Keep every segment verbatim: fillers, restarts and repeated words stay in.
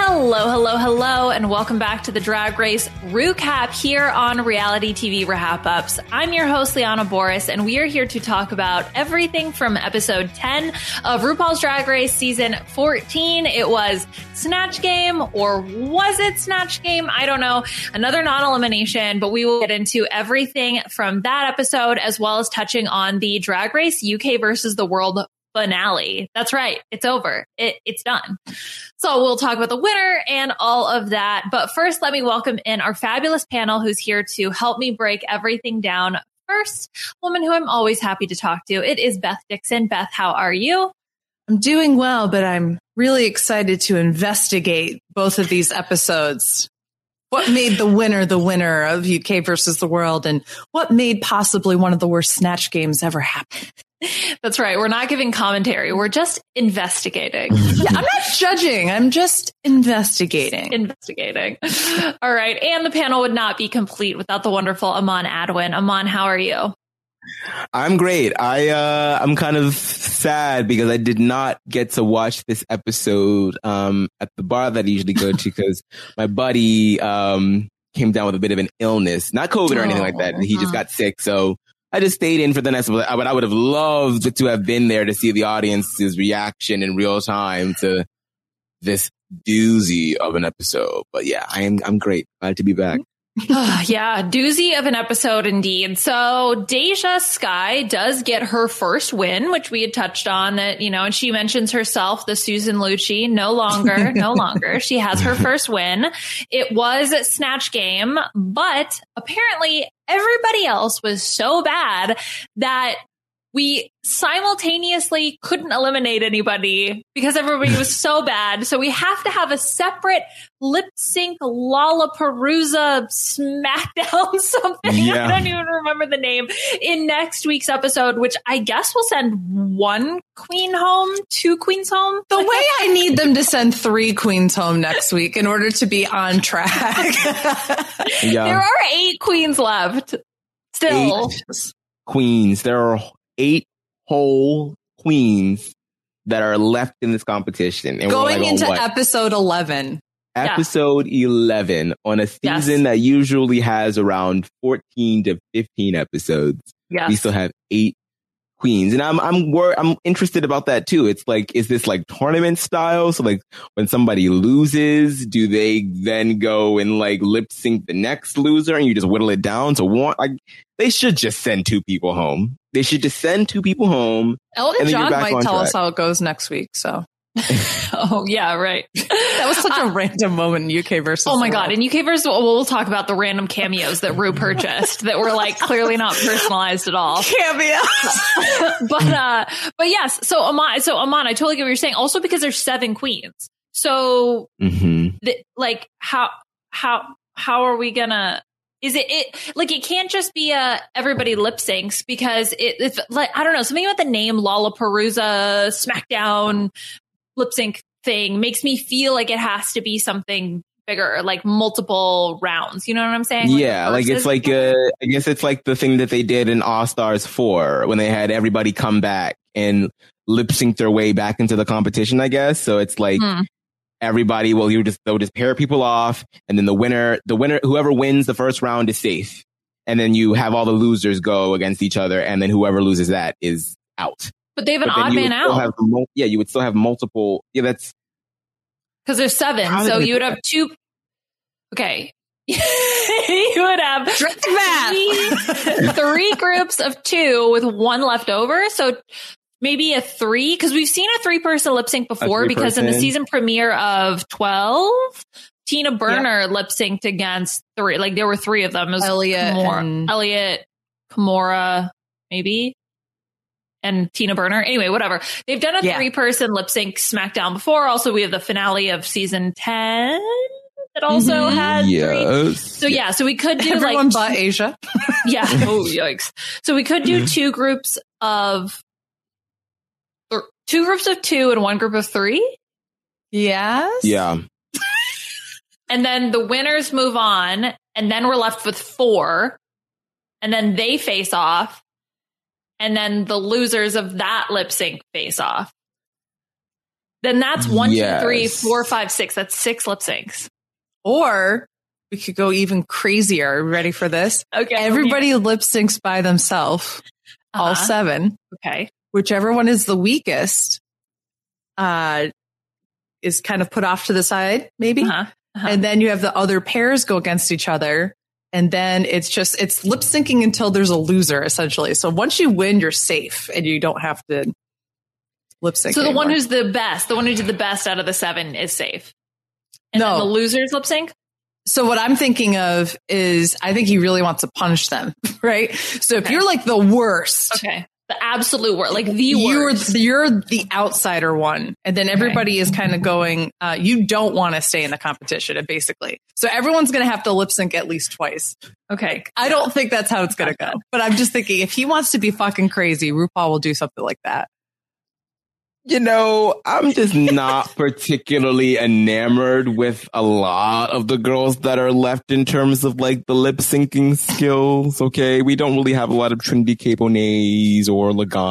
Hello, hello, hello, and welcome back to the Drag Race Recap here on Reality T V Wrap-Ups. I'm your host, Liana Boris, and we are here to talk about everything from episode ten of RuPaul's Drag Race season fourteen. It was Snatch Game, or was it Snatch Game? I don't know. Another non-elimination, but we will get into everything from that episode, as well as touching on the Drag Race U K versus the World finale. That's right. It's over. It, it's done. So we'll talk about the winner and all of that. But first, let me welcome in our fabulous panel who's here to help me break everything down. First, woman who I'm always happy to talk to. It is Beth Dixon. Beth, how are you? I'm doing well, but I'm really excited to investigate both of these episodes. What made the winner the winner of U K versus the World, and what made possibly one of the worst Snatch Games ever happen? That's right. We're not giving commentary. We're just investigating. Yeah, I'm not judging. I'm just investigating. Investigating. All right. And the panel would not be complete without the wonderful Aman Adwin. Aman, how are you? I'm great. I, uh, I'm kind of sad because I did not get to watch this episode um, at the bar that I usually go to because my buddy um, came down with a bit of an illness. Not COVID or anything like that. He just got sick. So I just stayed in for the next, but I would have loved to have been there to see the audience's reaction in real time to this doozy of an episode. But yeah, I am, I'm great. Glad to be back. Yeah, doozy of an episode indeed. So Deja Skye does get her first win, which we had touched on that, you know, and she mentions herself, the Susan Lucci, no longer, no longer. She has her first win. It was Snatch Game, but apparently everybody else was so bad that we simultaneously couldn't eliminate anybody because everybody was so bad. So we have to have a separate lip sync Lollapalooza SmackDown something. Yeah. I don't even remember the name in next week's episode, which I guess will send one queen home, two queens home. The way I need them to send three queens home next week in order to be on track. Yeah. There are eight queens left still. Eight queens. There are eight whole queens that are left in this competition. And going like, into what? episode eleven. Episode yeah. eleven on a season yes. that usually has around fourteen to fifteen episodes. Yes. We still have eight queens. And I'm, I'm, wor- I'm interested about that too. It's like, is this like tournament style? So like when somebody loses, do they then go and like lip sync the next loser and you just whittle it down to one? Like they should just send two people home. They should just send two people home. Elton John might tell track. us how it goes next week. So. Oh, yeah, right. That was such a uh, random moment in U K versus. Oh, my God. In U K versus, well, we'll talk about the random cameos that Ru purchased that were like clearly not personalized at all. Cameos. but, uh, but yes. So, Aman, so Aman, I totally get what you're saying. Also, because there's seven queens. So, mm-hmm. the, like, how, how, how are we gonna, is it, it like it can't just be a everybody lip syncs because it, it's like, I don't know, something about the name Lollapalooza, SmackDown, lip sync thing makes me feel like it has to be something bigger, like multiple rounds. You know what I'm saying? Like yeah, like it's like uh, I guess it's like the thing that they did in All Stars four when they had everybody come back and lip sync their way back into the competition. I guess so. It's like hmm. everybody will you just they'll just pair people off, and then the winner, the winner, whoever wins the first round is safe, and then you have all the losers go against each other, and then whoever loses that is out. But they have an odd man out. Have, yeah, you would still have multiple. Yeah, that's because there's seven. So you would have two. Okay. You would have three, three groups of two with one left over. So maybe a three, because we've seen a three person lip sync before because in the season premiere of twelve, Tina Burner yep. lip synced against three. Like there were three of them. It was Elliot, Kimora, and- Elliot, Kimora, maybe. And Tina Burner. Anyway, whatever. They've done a yeah. three-person lip-sync SmackDown before. Also, we have the finale of season ten that also mm-hmm. had yes. three. So, yeah. So we could do Everyone like... but Asia. Yeah. Oh, yikes. So we could do two groups of... Or two groups of two and one group of three? Yes. Yeah. And then the winners move on. And then we're left with four. And then they face off. And then the losers of that lip sync face off. then that's one, Yes. two, three, four, five, six. That's six lip syncs. Or we could go even crazier. Ready for this? Okay. Everybody lip syncs by themselves, all Uh-huh. seven. Okay. Whichever one is the weakest uh, is kind of put off to the side, maybe. Uh-huh. Uh-huh. And then you have the other pairs go against each other. And then it's just, it's lip syncing until there's a loser, essentially. So once you win, you're safe and you don't have to lip sync. So the anymore. one who's the best, the one who did the best out of the seven is safe. And No. then the losers lip sync? So what I'm thinking of is I think he really wants to punish them, right? So if Okay. you're like the worst, Okay. The absolute worst, like the you're worst. you're the outsider one, and then everybody is kind of going. Uh, you don't want to stay in the competition, basically. So everyone's going to have to lip sync at least twice. Okay. I don't think that's how it's going to go, but I'm just thinking if he wants to be fucking crazy, RuPaul will do something like that. You know, I'm just not particularly enamored with a lot of the girls that are left in terms of like the lip syncing skills. Okay. We don't really have a lot of Trinity K. Bonets or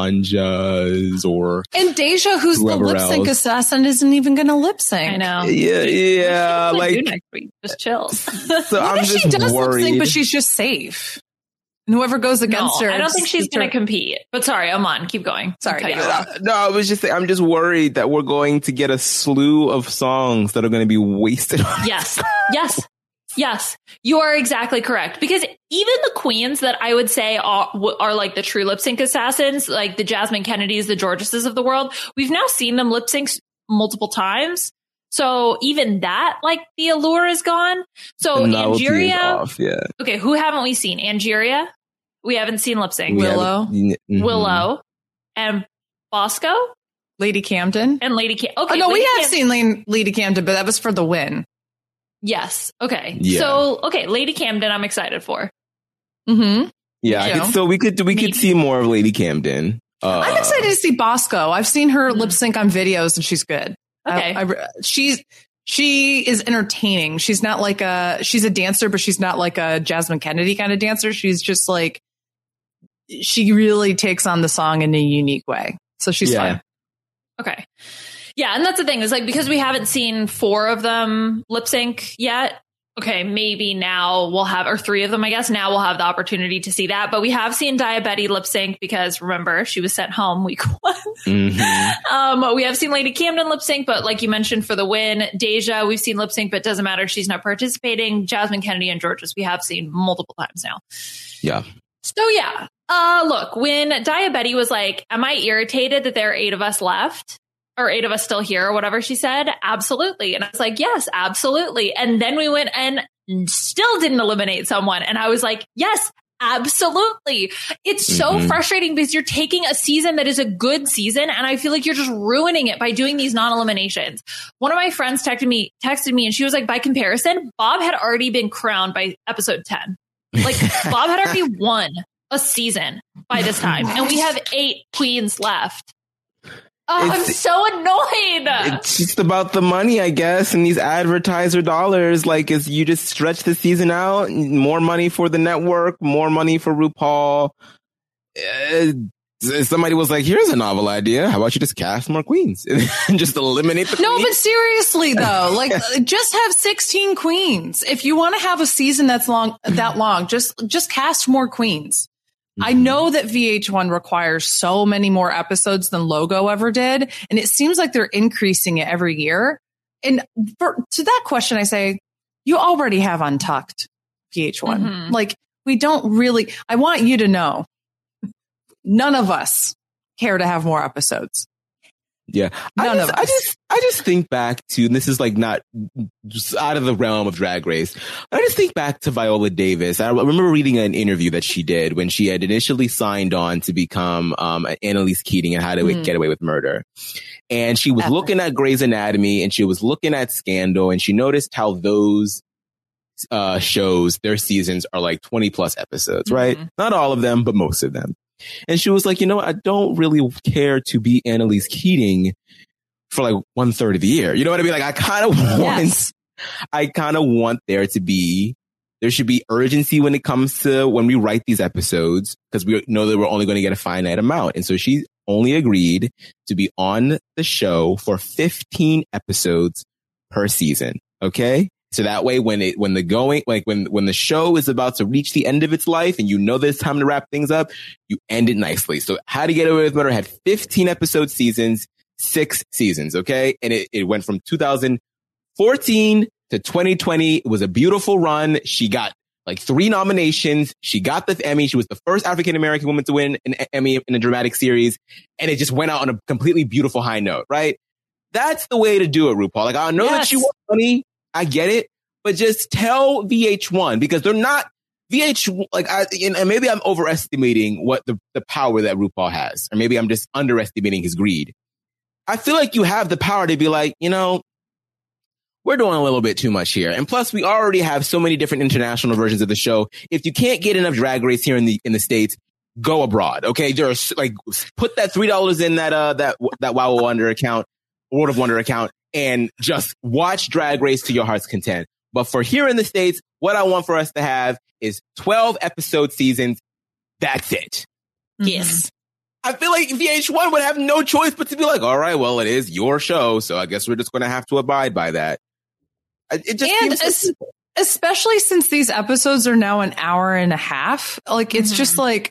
Laganjas or. And Deja, who's the Whoever lip sync else. assassin, isn't even going to lip sync. I know. Yeah. Yeah. What should we do Like, next week? Just chill. so I'm What if just she does lip worried. sync, but she's just safe? And whoever goes against No, her, I don't think she's it's going her- to compete. But sorry, Aman, keep going. Sorry, Cut you yeah. off. Uh, no, I was just saying, I'm just worried that we're going to get a slew of songs that are going to be wasted on. Yes. Yes. Yes. You are exactly correct. Because even the queens that I would say are, are like the true lip sync assassins, like the Jasmine Kennedys, the Georgeses of the world, we've now seen them lip sync multiple times. So even that, like the allure is gone. So The novelty is Angeria, off, yeah. okay, who haven't we seen? Angeria? We haven't seen lip sync. We Willow. haven't- mhm. Willow and Bosco Lady Camden. and Lady Cam. Okay, Oh no, we Lady have Cam- seen Lane, Lady Camden, but that was for the win. Yes. Okay. Yeah. So okay, Lady Camden, I'm excited for. Mm-hmm. Yeah, I You could, know? so we could we Maybe. could see more of Lady Camden. Uh, I'm excited to see Bosco. I've seen her Mhm. lip sync on videos, and she's good. Okay. I, I, she's she is entertaining. She's not like a she's a dancer, but she's not like a Jasmine Kennedy kind of dancer. She's just like she really takes on the song in a unique way. So she's Yeah. fun. Okay. Yeah, and that's the thing is like because we haven't seen four of them lip sync yet. Okay, maybe now we'll have, or three of them, I guess. Now we'll have the opportunity to see that. But we have seen Diabetes lip sync because remember, she was sent home week one. mhm. Um, we have seen Lady Camden lip sync, but like you mentioned for the win, Deja, we've seen lip sync, but it doesn't matter. She's not participating. Jasmine Kennedy and Georges, we have seen multiple times now. Yeah. So yeah, uh, look, when Diabetes was like, am I irritated that there are eight of us left? Or eight of us still here or whatever she said? Absolutely. And I was like, yes, absolutely. And then we went and still didn't eliminate someone. And I was like, yes, absolutely. It's so Mhm. frustrating because you're taking a season that is a good season. And I feel like you're just ruining it by doing these non-eliminations. One of my friends texted me, texted me and she was like, by comparison, Bob had already been crowned by episode ten. Like Bob had already won a season by this time. And we have eight queens left. Oh, I'm It's- so annoyed. It's just about the money, I guess, and these advertiser dollars. Like, as you just stretch the season out, more money for the network, more money for RuPaul. Uh, somebody was like, "Here's a novel idea. How about you just cast more queens and just eliminate the No, queens?" but seriously though, like just have sixteen queens. If you want to have a season that's long, that long, just just cast more queens. I know that V H one requires so many more episodes than Logo ever did, and it seems like they're increasing it every year. And for, to that question, I say, you already have Untucked V H one. Mhm. Like, we don't really, I want you to know, none of us care to have more episodes. Yeah, I None just, of I us. just, I just think back to, and this is like not just out of the realm of Drag Race. I just think back to Viola Davis. I remember reading an interview that she did when she had initially signed on to become um, Annalise Keating and How to Mm. Get Away with Murder. And she was Epic. looking at Grey's Anatomy and she was looking at Scandal and she noticed how those uh, shows, their seasons are like twenty plus episodes, right? Mhm. Not all of them, but most of them. And she was like, you know, I don't really care to be Annalise Keating for like one third of the year. You know what I mean? Like, I kind of want, Yes. I kind of want there to be, there should be urgency when it comes to when we write these episodes because we know that we're only going to get a finite amount. And so she only agreed to be on the show for fifteen episodes per season. Okay. So that way, when it, when the going, like when, when the show is about to reach the end of its life and you know there's time to wrap things up, you end it nicely. So How to Get Away with Murder had fifteen episode seasons, six seasons. Okay. And it, it went from two thousand fourteen to twenty twenty. It was a beautiful run. She got like three nominations. She got the Emmy. She was the first African-American woman to win an Emmy in a dramatic series. And it just went out on a completely beautiful high note, right? That's the way to do it, RuPaul. Like, I know yes. that you want money. I get it. But just tell V H one, because they're not V H, like, I, and maybe I'm overestimating what the, the power that RuPaul has, or maybe I'm just underestimating his greed. I feel like you have the power to be like, you know, we're doing a little bit too much here. And plus, we already have so many different international versions of the show. If you can't get enough Drag Race here in the in the States, go abroad. Okay, there's like put that three dollars in that uh that that Wow Wonder account, World of Wonder account, and just watch Drag Race to your heart's content. But for here in the States, what I want for us to have is twelve episode seasons. That's it. Yes. I feel like V H one would have no choice but to be like, all right, well, it is your show, so I guess we're just going to have to abide by that. It just and seems es- especially since these episodes are now an hour and a half, like it's mm-hmm. just like,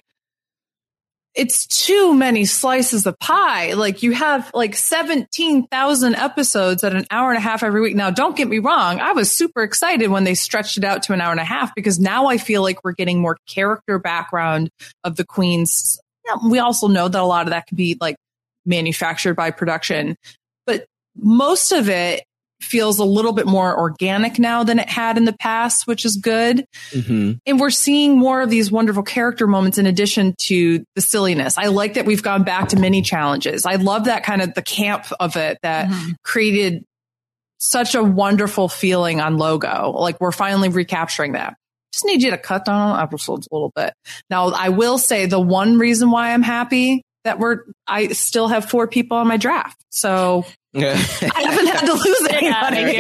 it's too many slices of pie. Like you have like seventeen thousand episodes at an hour and a half every week. Now, don't get me wrong. I was super excited when they stretched it out to an hour and a half, because now I feel like we're getting more character background of the queens. We also know that a lot of that could be like manufactured by production, but most of it feels a little bit more organic now than it had in the past, which is good. Mm-hmm. And we're seeing more of these wonderful character moments in addition to the silliness. I like that we've gone back to mini challenges. I love that kind of the camp of it that mm-hmm. created such a wonderful feeling on Logo. Like we're finally recapturing that. Just need you to cut down on episodes a little bit. Now, I will say the one reason why I'm happy that we're, I still have four people on my draft. So I haven't had to lose anybody.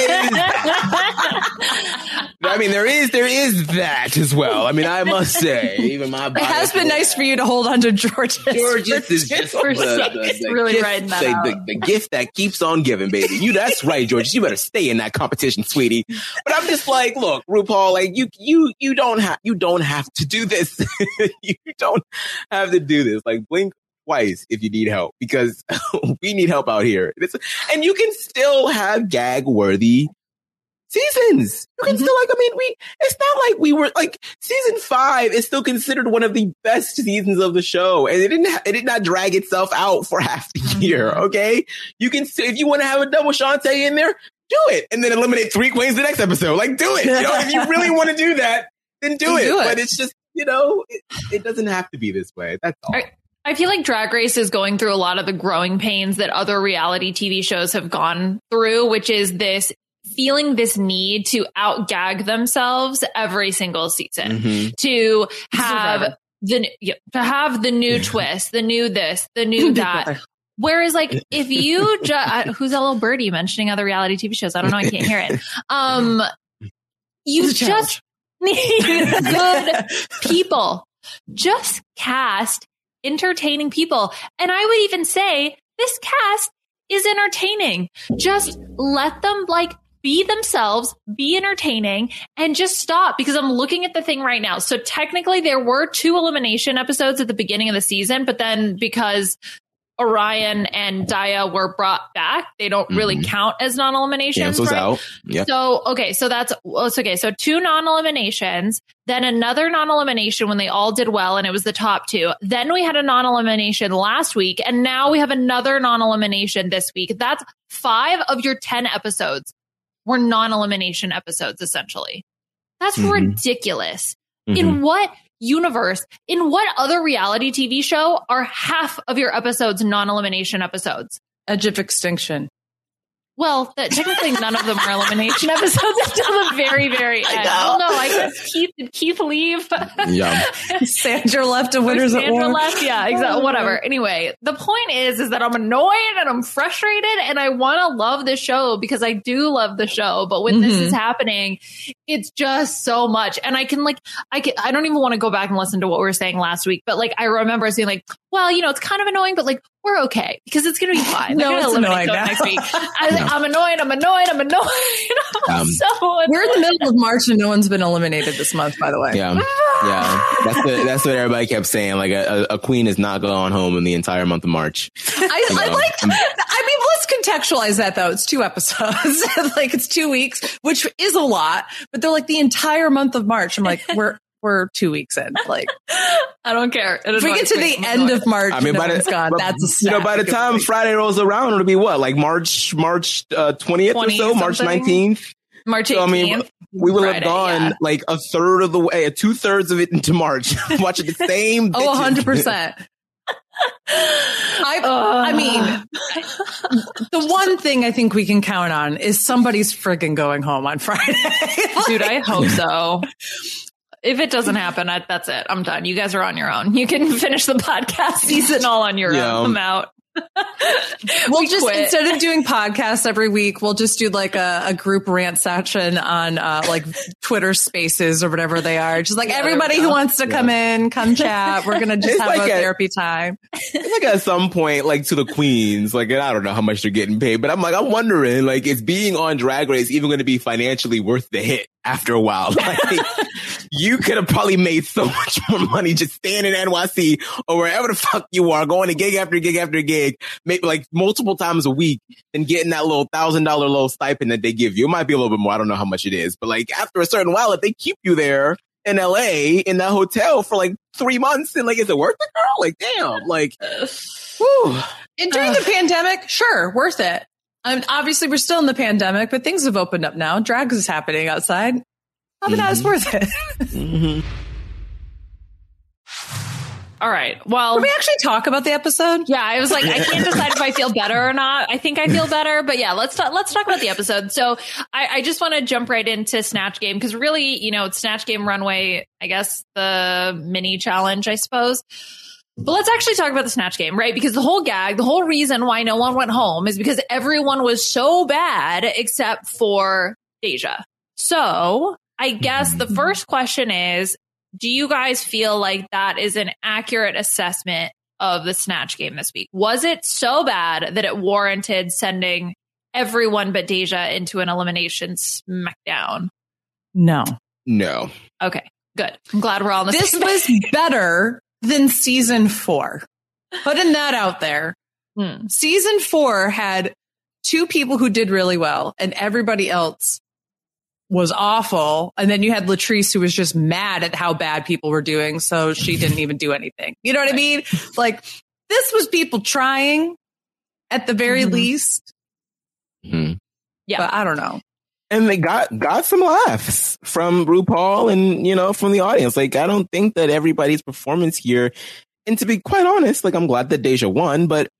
I mean, there is there is that as well. I mean, I must say, even my it has been nice for you to hold on to Georges. Georges is just the, the, the, really gift, riding that the, out. The, the gift that keeps on giving, baby. You, that's right, Georges. You better stay in that competition, sweetie. But I'm just like, look, RuPaul, like you, you, you don't have, you don't have to do this. You don't have to do this. Like blink twice if you need help, because we need help out here. It's, and you can still have gag worthy seasons. You can mm-hmm. still like, I mean, we, it's not like we were like season five is still considered one of the best seasons of the show. And it didn't, ha- it did not drag itself out for half the year. Okay. You can, if you want to have a double Shantae in there, do it. And then eliminate three queens the next episode. Like do it. You know, if you really want to do that, then do, it. do it. But it's just, you know, it, it doesn't have to be this way. That's all. all right. I feel like Drag Race is going through a lot of the growing pains that other reality T V shows have gone through, which is this feeling this need to out gag themselves every single season, mm-hmm. to have the yeah, to have the new twist, the new this, the new that. Whereas, like, if you just who's that little birdie mentioning other reality T V shows? I don't know, I can't hear it. Um, you just need good people. Just cast entertaining people. And I would even say this cast is entertaining. Just let them like be themselves, be entertaining, and just stop, because I'm looking at the thing right now. So technically there were two elimination episodes at the beginning of the season, but then because Orion and Daya were brought back, they don't really mm-hmm. count as non-eliminations. Cancels right? out. Yep. So, okay. So that's, well, it's okay. So two non-eliminations, then another non-elimination when they all did well and it was the top two. Then we had a non-elimination last week, and now we have another non-elimination this week. That's five of your ten episodes were non-elimination episodes, essentially. That's mm-hmm. ridiculous. Mm-hmm. In what universe, in what other reality T V show are half of your episodes non-elimination episodes? Edge of Extinction. Well, that, technically none of them are elimination episodes until the very, very end. I don't know. I guess Keith, did Keith leave? Yeah. Sandra left and Winners at War. Sandra left. Yeah, exactly. Whatever. Anyway, the point is, is that I'm annoyed and I'm frustrated and I want to love the show because I do love the show. But when mm-hmm. this is happening, it's just so much. And I can like, I can, I don't even want to go back and listen to what we were saying last week, but like, I remember saying like, well, you know, it's kind of annoying, but like, we're okay because it's going to be fine. No, it's annoying next week. I was like, I'm annoyed. I'm annoyed. I'm annoyed. You know, Um, so annoyed. We're in the middle of March and no one's been eliminated this month, by the way. Yeah, yeah. That's the, that's what everybody kept saying. Like a, a queen is not going home in the entire month of March. I, I know, like. I'm- I mean, let's contextualize that though. It's two episodes, like it's two weeks, which is a lot. But they're like the entire month of March. I'm like, we're we're two weeks in. Like, I don't care. It if we get annoys to me. the I'm end annoyed. of March, I mean, no by one's the gone. but, That's a you know, by the time week. Friday rolls around, it'll be what, like March, March uh, twentieth or so, March something? nineteenth. March So, I eighteenth. mean, we will Friday, have gone yeah. like a third of the way, two thirds of it into March, watching the same. Oh, bitches. one hundred percent. I, I mean, the one thing I think we can count on is somebody's friggin' going home on Friday. Like, Dude, I hope so. If it doesn't happen, I, that's it. I'm done. You guys are on your own. You can finish the podcast season all on your Yeah. own. I'm out. we'll We just, quit. instead of doing podcasts every week, we'll just do like a, a group rant session on uh, like Twitter Spaces or whatever they are. Just like Yeah, there we everybody go. who wants to come in, come chat. We're going to just It's have like a a- therapy time. Like at some point, like to the queens, like I don't know how much they're getting paid, but I'm like, I'm wondering, like, is being on Drag Race even going to be financially worth the hit after a while? Like, you could have probably made so much more money just staying in N Y C or wherever the fuck you are, going to gig after gig after gig, maybe like multiple times a week, and getting that little thousand dollar little stipend that they give you. It might be a little bit more. I don't know how much it is, but like after a certain while, if they keep you there in L A in that hotel for like three months, and like, is it worth it, girl? Like, damn, like, whew. And during the pandemic, sure, worth it. Um, obviously, we're still in the pandemic, but things have opened up now. Drag is happening outside. Probably not as worth it. Mm-hmm. All right. Well, Can we actually talk about the episode? yeah, I was like, I can't decide if I feel better or not. I think I feel better, but yeah, let's talk, let's talk about the episode. So I, I just want to jump right into Snatch Game because really, you know, it's Snatch Game Runway, I guess the mini challenge, I suppose. But let's actually talk about the Snatch Game, right? Because the whole gag, the whole reason why no one went home is because everyone was so bad except for Deja. So I guess the first question is, do you guys feel like that is an accurate assessment of the Snatch Game this week? Was it so bad that it warranted sending everyone but Deja into an elimination smackdown? No. No. Okay, good. I'm glad we're all on the This same was page. better than season four. Putting that out there. Hmm. Season four had two people who did really well and everybody else was awful. And then you had Latrice who was just mad at how bad people were doing. So she didn't even do anything. You know what I mean? Like this was people trying at the very Mhm. least. Hmm. Yeah. But I don't know. And they got got some laughs from RuPaul and, you know, from the audience. Like, I don't think that everybody's performance here, and to be quite honest, like, I'm glad that Deja won, but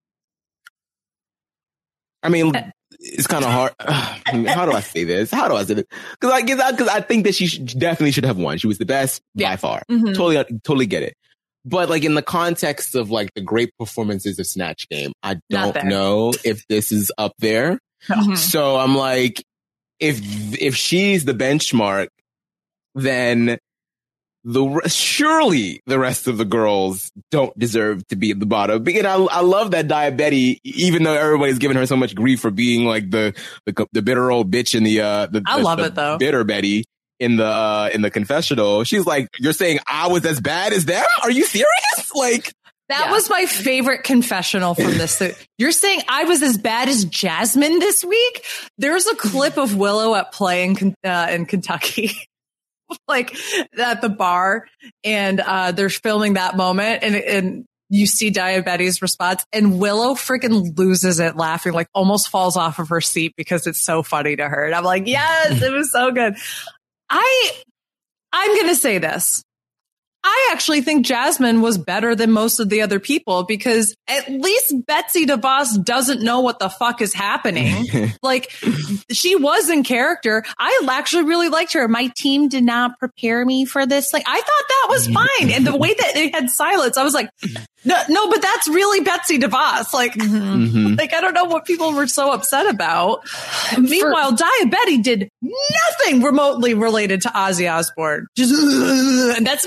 I mean, it's kind of hard. How do I say this? How do I say this? Because I guess because I think that she should, definitely should have won. She was the best Yeah. by far. Mhm. Totally, totally get it. But like in the context of like the great performances of Snatch Game, I Not don't there. know if this is up there. Mhm. So I'm like, if if she's the benchmark, then the re- surely the rest of the girls don't deserve to be at the bottom. And I I love that Diabetti, even though everybody's giving her so much grief for being like the the, the bitter old bitch in the uh the, I the, love the it, though. bitter Betty in the uh in the confessional. She's like, you're saying I was as bad as them? Are you serious? Like. That Yeah. was my favorite confessional from this. So you're saying I was as bad as Jasmine this week? There's a clip of Willow at play in, Ken- uh, in Kentucky, like at the bar, and uh, they're filming that moment, and, and you see Diabetti's response, and Willow freaking loses it laughing, like almost falls off of her seat because it's so funny to her. And I'm like, yes, it was so good. I, I'm going to say this. I actually think Jasmine was better than most of the other people because at least Betsy DeVos doesn't know what the fuck is happening. Like she was in character. I actually really liked her. My team did not prepare me for this. Like I thought that was fine. And the way that they had silence, I was like, no, no, but that's really Betsy DeVos. Like, Mhm. like I don't know what people were so upset about. Meanwhile, Diabetti did nothing remotely related to Ozzy Osbourne. Just, and that's not even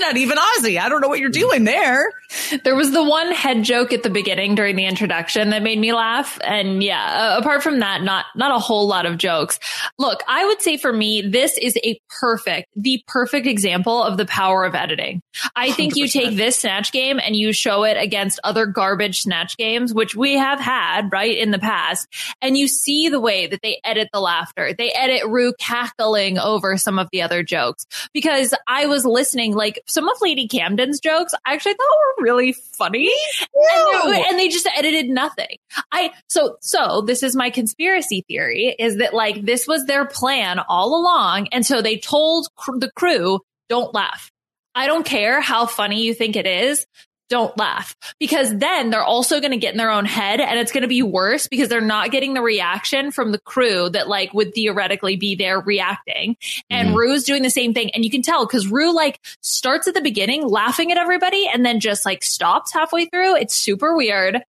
Ozzy. I don't know what you're doing there. There was the one head joke at the beginning during the introduction that made me laugh. And yeah, uh, apart from that, not, not a whole lot of jokes. Look, I would say for me, this is a perfect, the perfect example of the power of editing. I think one hundred percent. You take this Snatch Game and you show it against other garbage Snatch games, which we have had, right, in the past. And you see the way that they edit the laughter. They edit Rue cackling over some of the other jokes. Because I was listening, like some of Lady Camden's jokes, I actually thought were really funny. And they, and they just edited nothing. I, so, so this is my conspiracy theory, is that like this was their plan all along. And so they told cr- the crew, don't laugh. I don't care how funny you think it is. Don't laugh, because then they're also going to get in their own head and it's going to be worse because they're not getting the reaction from the crew that like would theoretically be there reacting. And mm. Rue's doing the same thing. And you can tell because Rue like starts at the beginning laughing at everybody and then just like stops halfway through. It's super weird.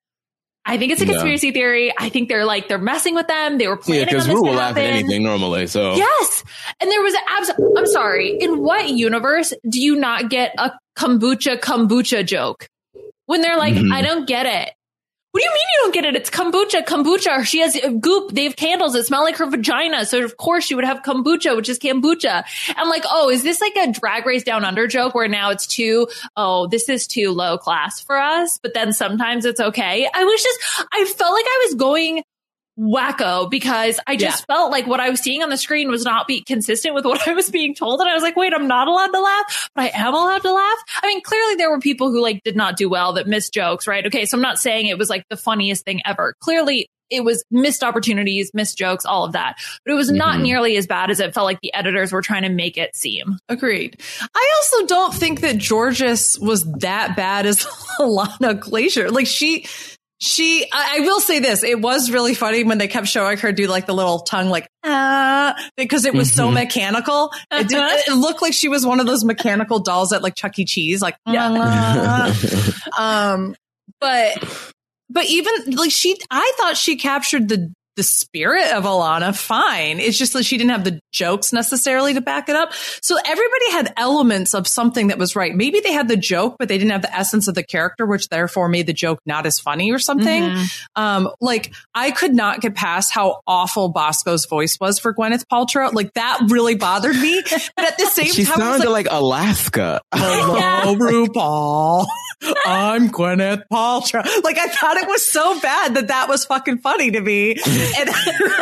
I think it's a conspiracy yeah. theory. I think they're like, they're messing with them. They were planning yeah, because Rue will laugh at anything normally. So yes. And there was an abs- I'm sorry. In what universe do you not get a kombucha kombucha joke when they're like, mm-hmm. I don't get it. What do you mean you don't get it? It's kombucha, kombucha. She has goop. They have candles that smell like her vagina. So of course she would have kombucha, which is kombucha. I'm like, oh, is this like a Drag Race Down Under joke where now it's too, oh, this is too low class for us. But then sometimes it's okay. I was just, I felt like I was going wacko because I just yeah. felt like what I was seeing on the screen was not be consistent with what I was being told. And I was like, wait, I'm not allowed to laugh, but I am allowed to laugh. I mean, clearly there were people who like did not do well, that missed jokes, right? Okay. So I'm not saying it was like the funniest thing ever. Clearly it was missed opportunities, missed jokes, all of that, but it was not mm-hmm. nearly as bad as it felt like the editors were trying to make it seem. Agreed. I also don't think that Jorgeous was that bad as Ilana Glacier. Like she, She, I, I will say this. It was really funny when they kept showing her do like the little tongue, like, ah, because it was mm-hmm. so mechanical. Uh-huh. It, did, it looked like she was one of those mechanical dolls at like Chuck E. Cheese, like, yeah. um, but, but even like she, I thought she captured the, the spirit of Ilana fine. It's just that she didn't have the jokes necessarily to back it up. So everybody had elements of something that was right. Maybe they had the joke, but they didn't have the essence of the character, which therefore made the joke not as funny or something. Mm-hmm. Um, like I could not get past how awful Bosco's voice was for Gwyneth Paltrow. Like that really bothered me. But at the same she time, she sounded like, like Alaska. Hello, RuPaul. I'm Gwyneth Paltrow. Like I thought it was so bad that that was fucking funny to me. And in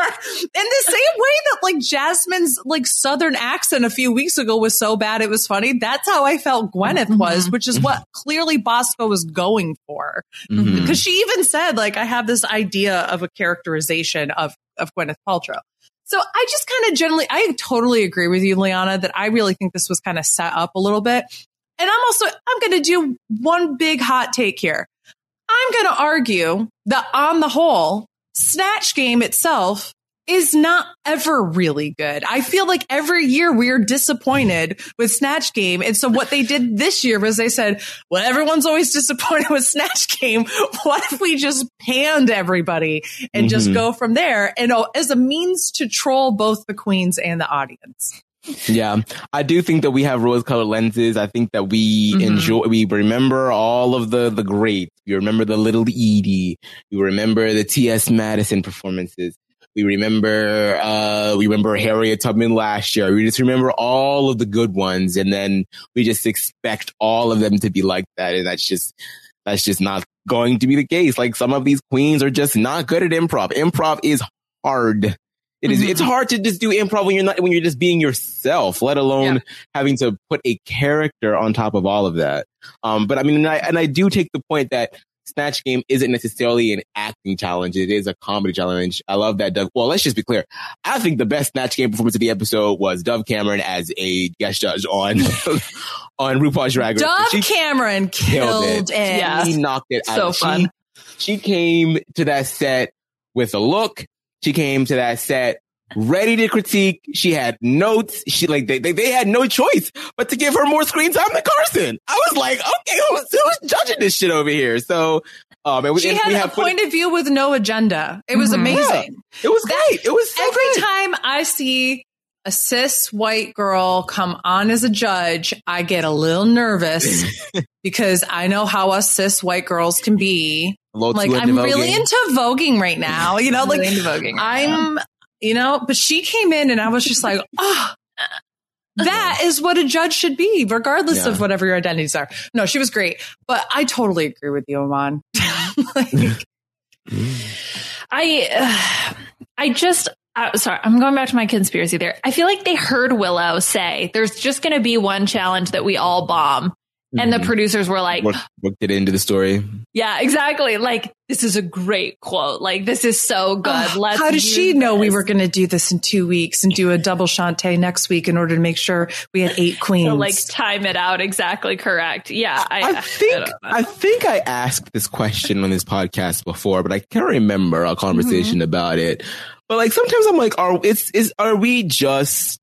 the same way that like Jasmine's like Southern accent a few weeks ago was so bad it was funny. That's how I felt Gwyneth mm-hmm. was, which is what clearly Bosco was going for. Mm-hmm. Because she even said like, I have this idea of a characterization of, of Gwyneth Paltrow. So I just kind of generally, I totally agree with you, Liana, that I really think this was kind of set up a little bit. And I'm also, I'm going to do one big hot take here. I'm going to argue that on the whole, Snatch Game itself is not ever really good. I feel like every year we are disappointed with Snatch Game. And so what they did this year was they said, well, everyone's always disappointed with Snatch Game. What if we just panned everybody and mm-hmm. just go from there? And oh, as a means to troll both the queens and the audience. Yeah, I do think that we have rose-colored lenses. I think that we mm-hmm. enjoy, we remember all of the, the greats. We remember the Little Edie. We remember the T S Madison performances. We remember, uh, we remember Harriet Tubman last year. We just remember all of the good ones. And then we just expect all of them to be like that. And that's just, that's just not going to be the case. Like some of these queens are just not good at improv. Improv is hard. It is, mm-hmm. it's hard to just do improv when you're not, when you're just being yourself, let alone yeah. having to put a character on top of all of that. Um, but I mean, and I, and I do take the point that Snatch Game isn't necessarily an acting challenge. It is a comedy challenge. I love that Dove. Well, let's just be clear. I think the best Snatch Game performance of the episode was Dove Cameron as a guest judge on, on RuPaul's Drag Race. Dove she Cameron killed, killed it. it. Yeah. She knocked it out. So fun. She, she came to that set with a look. She came to that set ready to critique. She had notes. She like they, they they had no choice but to give her more screen time than Carson. I was like, okay, who's, who's judging this shit over here? So um, and we, she and had we a have point of view with no agenda. It was mm-hmm. amazing. Yeah, it was great. It was so every great. time I see a cis white girl come on as a judge, I get a little nervous because I know how us cis white girls can be. Like, I'm really into voguing right now. You know, like really into voguing right I'm, now. you know, but she came in and I was just like, oh, that is what a judge should be, regardless yeah. of whatever your identities are. No, she was great, but I totally agree with you, Aman. Like, I, uh, I just, uh, sorry, I'm going back to my conspiracy there. I feel like they heard Willow say there's just going to be one challenge that we all bomb. And the producers were like, worked, worked it into the story. Yeah, exactly. Like, this is a great quote. Like, this is so good. Oh, Let's how did she this. know we were going to do this in two weeks and do a double Shantae next week in order to make sure we had eight queens? So, like, time it out exactly correct. Yeah. I, I think, I, I think I asked this question on this podcast before, but I can't remember a conversation mm-hmm. about it. But like, sometimes I'm like, are, it's, is, are we just,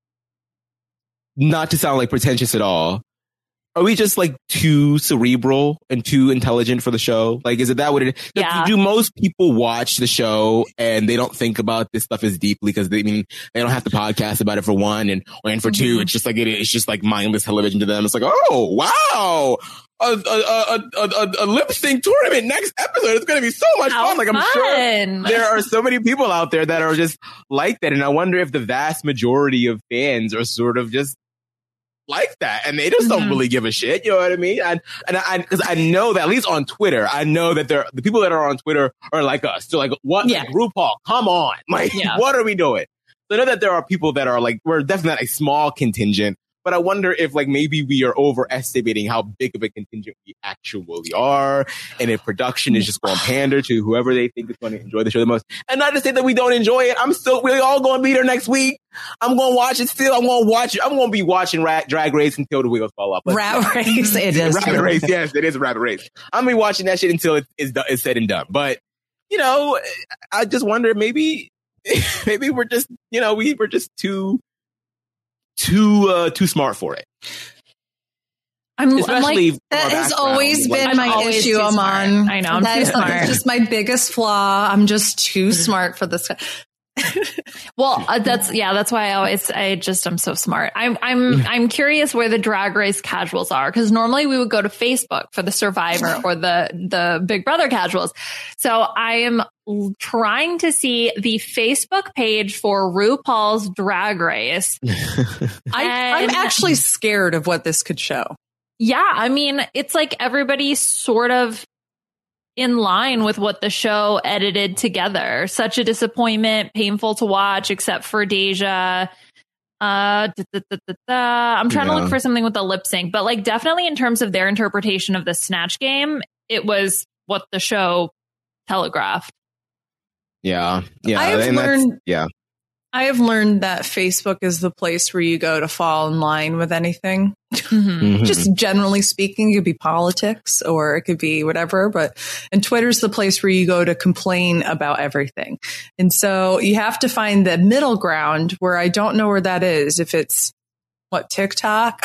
not to sound like pretentious at all, are we just like too cerebral and too intelligent for the show? Like, is it that what it is? Yeah. Do most people watch the show and they don't think about this stuff as deeply because they I mean they don't have to podcast about it for one, and and for two, it's just like it, it's just like mindless television to them. It's like, oh wow, a a a a, a, a lip sync tournament next episode. It's going to be so much How fun. Like, I'm fun. sure there are so many people out there that are just like that, and I wonder if the vast majority of fans are sort of just like that, and they just mm-hmm. don't really give a shit. You know what I mean? And and I because I know that at least on Twitter, I know that there the people that are on Twitter are like us. They're like, what? Yeah. Like, RuPaul, come on! Like, yeah. what are we doing? So I know that there are people that are like, we're definitely a small contingent, but I wonder if like maybe we are overestimating how big of a contingent we actually are, and if production is just going to pander to whoever they think is going to enjoy the show the most. And not to say that we don't enjoy it. I'm still, we're all going to be there next week. I'm going to watch it still. I'm going to watch it. I'm going to be watching Ra- Drag Race until the wheels fall off. Rat Race. It is. Rabbit Race. Yes, it is a Rabbit Race. I'm going to be watching that shit until it is it's said and done. But, you know, I just wonder maybe, maybe we're just, you know, we were just too, too, uh, too smart for it. I'm, I'm like, that has always been I'm my always issue, Aman. I know. I'm that too is smart. just my biggest flaw. I'm just too smart for this. Well, uh, that's yeah. That's why I always I just I'm so smart. I'm I'm I'm curious where the Drag Race casuals are, because normally we would go to Facebook for the Survivor or the the Big Brother casuals. So I am trying to see the Facebook page for RuPaul's Drag Race. I, I'm actually scared of what this could show. Yeah, I mean, it's like everybody's sort of in line with what the show edited together. Such a disappointment, painful to watch, except for Deja. Uh, da, da, da, da, da. I'm trying yeah. to look for something with the lip sync, but like definitely in terms of their interpretation of the Snatch Game, it was what the show telegraphed. Yeah, yeah. I have learned. Yeah, I have learned that Facebook is the place where you go to fall in line with anything. Mm-hmm. Just generally speaking, it could be politics or it could be whatever, but and Twitter's the place where you go to complain about everything. And so you have to find the middle ground where I don't know where that is. If it's what, TikTok?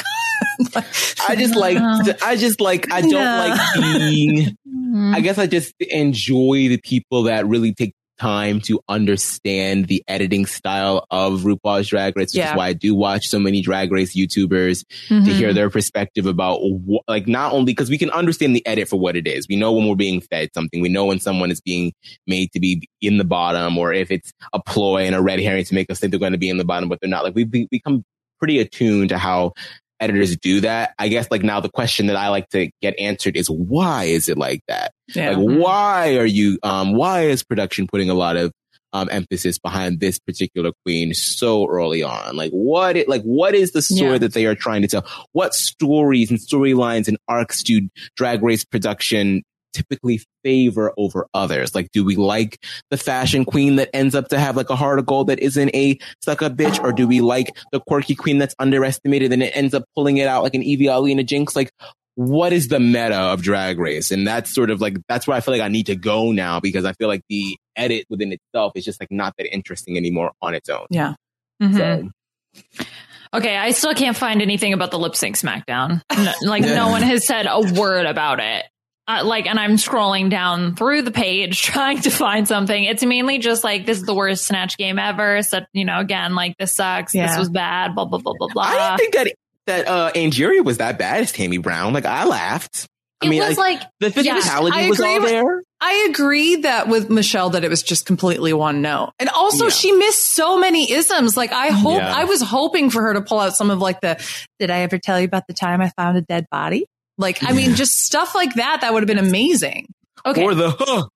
I just like, I just like, I don't no. like being, I guess I just enjoy the people that really take time to understand the editing style of RuPaul's Drag Race, which yeah. is why I do watch so many Drag Race YouTubers mm-hmm. to hear their perspective about wh- like not only because we can understand the edit for what it is. We know when we're being fed something. We know when someone is being made to be in the bottom, or if it's a ploy and a red herring to make us think they're going to be in the bottom, but they're not. Like we be- become pretty attuned to how editors do that. I guess like now the question that I like to get answered is why is it like that? Yeah. Like why are you, um, why is production putting a lot of um, emphasis behind this particular queen so early on? Like what, it, like what is the story yeah. that they are trying to tell? What stories and storylines and arcs do Drag Race production typically favor over others? Like, do we like the fashion queen that ends up to have like a heart of gold that isn't a stuck up bitch? Or do we like the quirky queen that's underestimated and it ends up pulling it out like an Evie Ali and a Jinx? Like, what is the meta of Drag Race? And that's sort of like, that's where I feel like I need to go now, because I feel like the edit within itself is just like not that interesting anymore on its own. Yeah. Mm-hmm. So. Okay, I still can't find anything about the lip sync SmackDown. No, like yeah. no one has said a word about it. Uh, like, and I'm scrolling down through the page trying to find something. It's mainly just like, this is the worst Snatch game ever. So, you know, again, like, this sucks. Yeah. This was bad. Blah, blah, blah, blah, blah. I didn't think that, that, uh, Angeria was that bad as Tammy Brown. Like, I laughed. I it mean, was like, like the physicality yeah, was all with, there. I agree that with Michelle that it was just completely one note. And also yeah. she missed so many isms. Like I hope, yeah. I was hoping for her to pull out some of like the, did I ever tell you about the time I found a dead body? Like, I mean, just stuff like that, that would have been amazing. Okay. Or the, huh.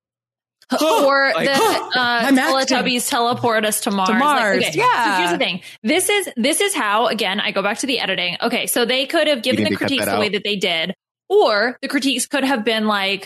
Or like, the uh, Teletubbies teleport us to Mars. To Mars, like, okay, yeah. So here's the thing. This is this is how. Again, I go back to the editing. Okay, so they could have given the critiques the way that they did, or the critiques could have been like,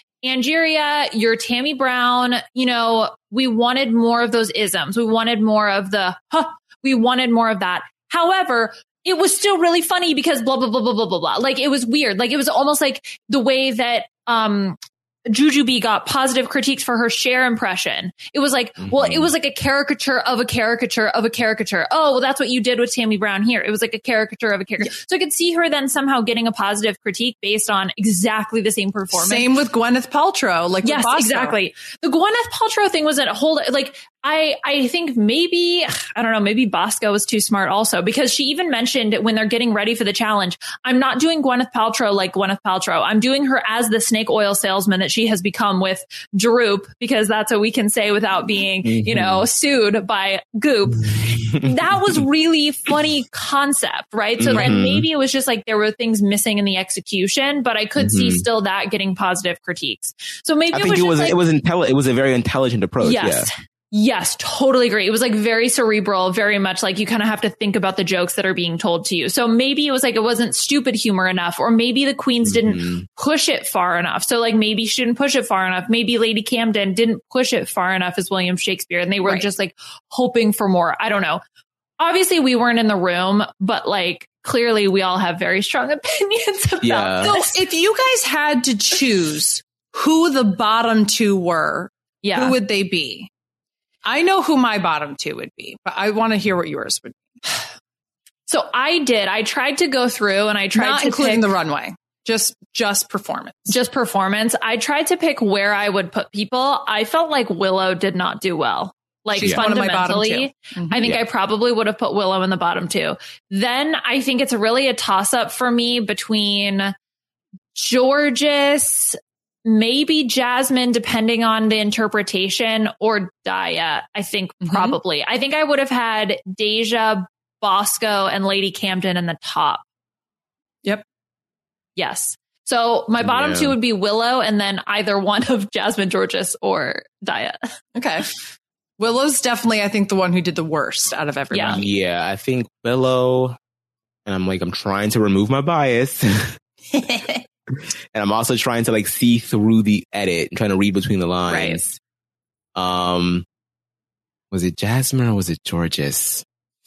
Angeria, you're Tammy Brown. You know, we wanted more of those isms. We wanted more of the. Huh, we wanted more of that. However, it was still really funny because blah, blah, blah, blah, blah, blah, blah. Like, it was weird. Like, it was almost like the way that, um, Jujubee got positive critiques for her Cher impression. It was like, mm-hmm. well, it was like a caricature of a caricature of a caricature. Oh, well, that's what you did with Tammy Brown here. It was like a caricature of a caricature. Yeah. So I could see her then somehow getting a positive critique based on exactly the same performance. Same with Gwyneth Paltrow. Like, yes, exactly. The Gwyneth Paltrow thing was a whole, like, I, I think maybe, I don't know, maybe Bosco was too smart also, because she even mentioned when they're getting ready for the challenge, I'm not doing Gwyneth Paltrow like Gwyneth Paltrow. I'm doing her as the snake oil salesman that she has become with Droop, because that's what we can say without being, mm-hmm. you know, sued by Goop. That was really funny concept, right? So mm-hmm. then maybe it was just like there were things missing in the execution, but I could mm-hmm. see still that getting positive critiques. So maybe I it think was it was, like, it was intelli- it was a very intelligent approach. Yes. Yeah. Yes, totally agree. It was like very cerebral, very much like you kind of have to think about the jokes that are being told to you. So maybe it was like it wasn't stupid humor enough, or maybe the queens mm-hmm. didn't push it far enough. So like maybe she didn't push it far enough. Maybe Lady Camden didn't push it far enough as William Shakespeare, and they were right. just like hoping for more. I don't know. Obviously, we weren't in the room, but like clearly we all have very strong opinions about yeah. this. So if you guys had to choose who the bottom two were, yeah. who would they be? I know who my bottom two would be, but I want to hear what yours would be. So I did. I tried to go through and I tried Not to including pick, the runway, just just performance. Just performance. I tried to pick where I would put people. I felt like Willow did not do well. Like She's fundamentally, mm-hmm. I think yeah. I probably would have put Willow in the bottom two. Then I think it's really a toss up for me between Jorgeous, maybe Jasmine, depending on the interpretation, or Daya. I think mm-hmm. probably. I think I would have had Deja, Bosco, and Lady Camden in the top. Yep. Yes. So my bottom yeah. two would be Willow, and then either one of Jasmine, Jorgeous, or Daya. Okay. Willow's definitely, I think, the one who did the worst out of everyone. Yeah, yeah I think Willow, and I'm like, I'm trying to remove my bias. And I'm also trying to like see through the edit and trying to read between the lines. Right. Um, was it Jasmine or was it Jorgeous?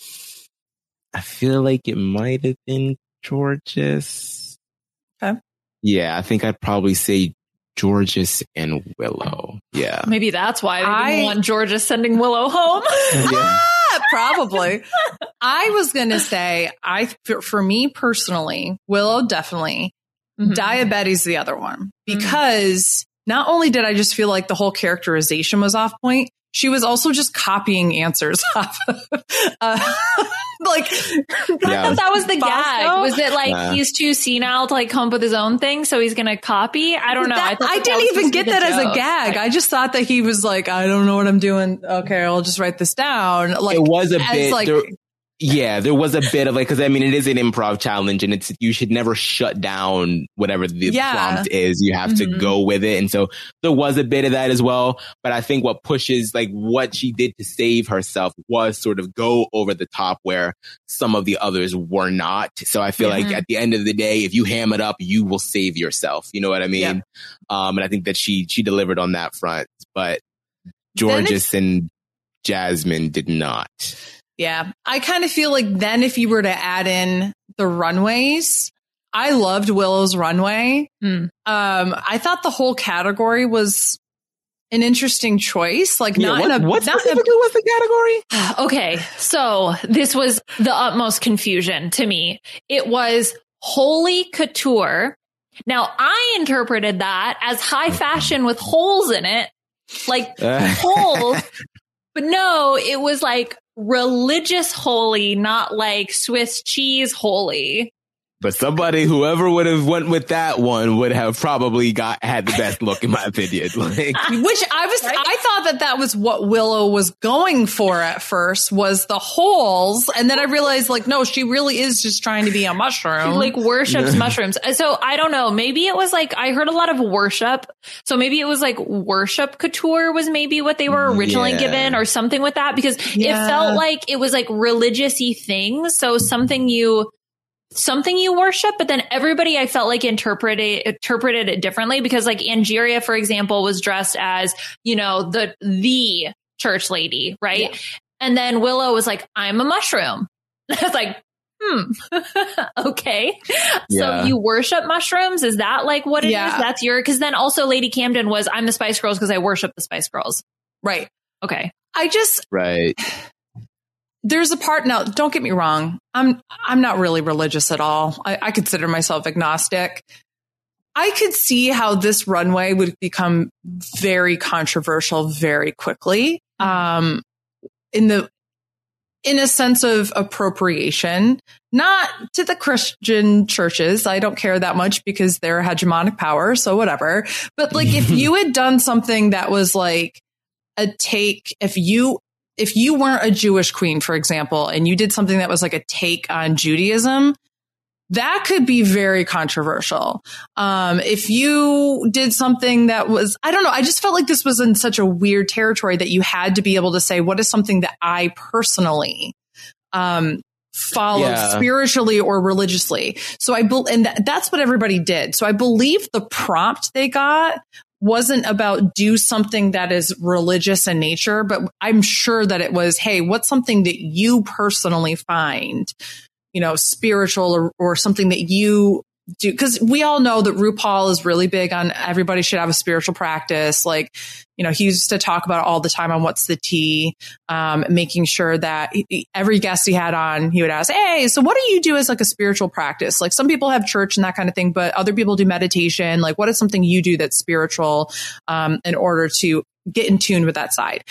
I feel like it might have been Jorgeous. Okay. Yeah, I think I'd probably say Jorgeous and Willow. Yeah. Maybe that's why they I didn't want Jorgeous sending Willow home. Yeah. Probably. I was going to say, I for, for me personally, Willow definitely. Mm-hmm. Diabetes the other one, because mm-hmm. not only did I just feel like the whole characterization was off point, she was also just copying answers off of, uh, like, yeah. I thought that was the Bosco? gag. Was it like yeah. he's too senile to like come up with his own thing, so he's going to copy? I don't know. That, I, I that didn't that even get that joke. as a gag. I just thought that he was like, I don't know what I'm doing. Okay, I'll just write this down. Like, it was a bit like. There, yeah, there was a bit of like, because I mean, it is an improv challenge, and it's you should never shut down whatever the yeah. prompt is. You have mm-hmm. to go with it, and so there was a bit of that as well. But I think what pushes like what she did to save herself was sort of go over the top where some of the others were not. So I feel mm-hmm. like at the end of the day, if you ham it up, you will save yourself. You know what I mean? Yeah. Um, and I think that she she delivered on that front, but Jorgeous and Jasmine did not. Yeah, I kind of feel like then if you were to add in the runways, I loved Willow's runway. Mm. Um, I thought the whole category was an interesting choice. Like, yeah, not what, in a what not specifically in a, was the category? Okay, so this was the utmost confusion to me. It was Holy Couture Now, I interpreted that as high fashion with holes in it, like holes. But no, it was like religious holy, not like Swiss cheese holy. But somebody, whoever would have went with that one would have probably got had the best look, in my opinion. Like, which I was, right? I thought that that was what Willow was going for at first, was the holes, and then I realized, like, no, she really is just trying to be a mushroom. She, like, worships mushrooms. So I don't know. Maybe it was like, I heard a lot of worship. So maybe it was like worship couture was maybe what they were originally yeah. given, or something with that, because yeah. it felt like it was like religious-y things. So something you. something you worship, but then everybody I felt like interpreted interpreted it differently, because like Angeria, for example, was dressed as, you know, the the church lady, right? Yeah. And then Willow was like, I'm a mushroom. I was like, hmm, okay. Yeah. So you worship mushrooms? Is that like what it yeah. is? That's your, because then also Lady Camden was, I'm the Spice Girls because I worship the Spice Girls. Right. Okay. I just, right. There's a part now, don't get me wrong. I'm, I'm not really religious at all. I, I consider myself agnostic. I could see how this runway would become very controversial very quickly. Um, in the, in a sense of appropriation, not to the Christian churches. I don't care that much because they're hegemonic power. So whatever. But like, if you had done something that was like a take, if you, If you weren't a Jewish queen, for example, and you did something that was like a take on Judaism, that could be very controversial. Um, if you did something that was, I don't know, I just felt like this was in such a weird territory that you had to be able to say, what is something that I personally um, follow yeah. spiritually or religiously? So I, be- and th- that's what everybody did. So I believe the prompt they got wasn't about do something that is religious in nature, but I'm sure that it was, hey, what's something that you personally find, you know, spiritual, or, or something that you do? Because we all know that RuPaul is really big on everybody should have a spiritual practice. Like, you know, he used to talk about it all the time on What's the Tea, um, making sure that he, every guest he had on, he would ask, hey, so what do you do as like a spiritual practice? Like some people have church and that kind of thing, but other people do meditation. Like what is something you do that's spiritual, um, in order to get in tune with that side?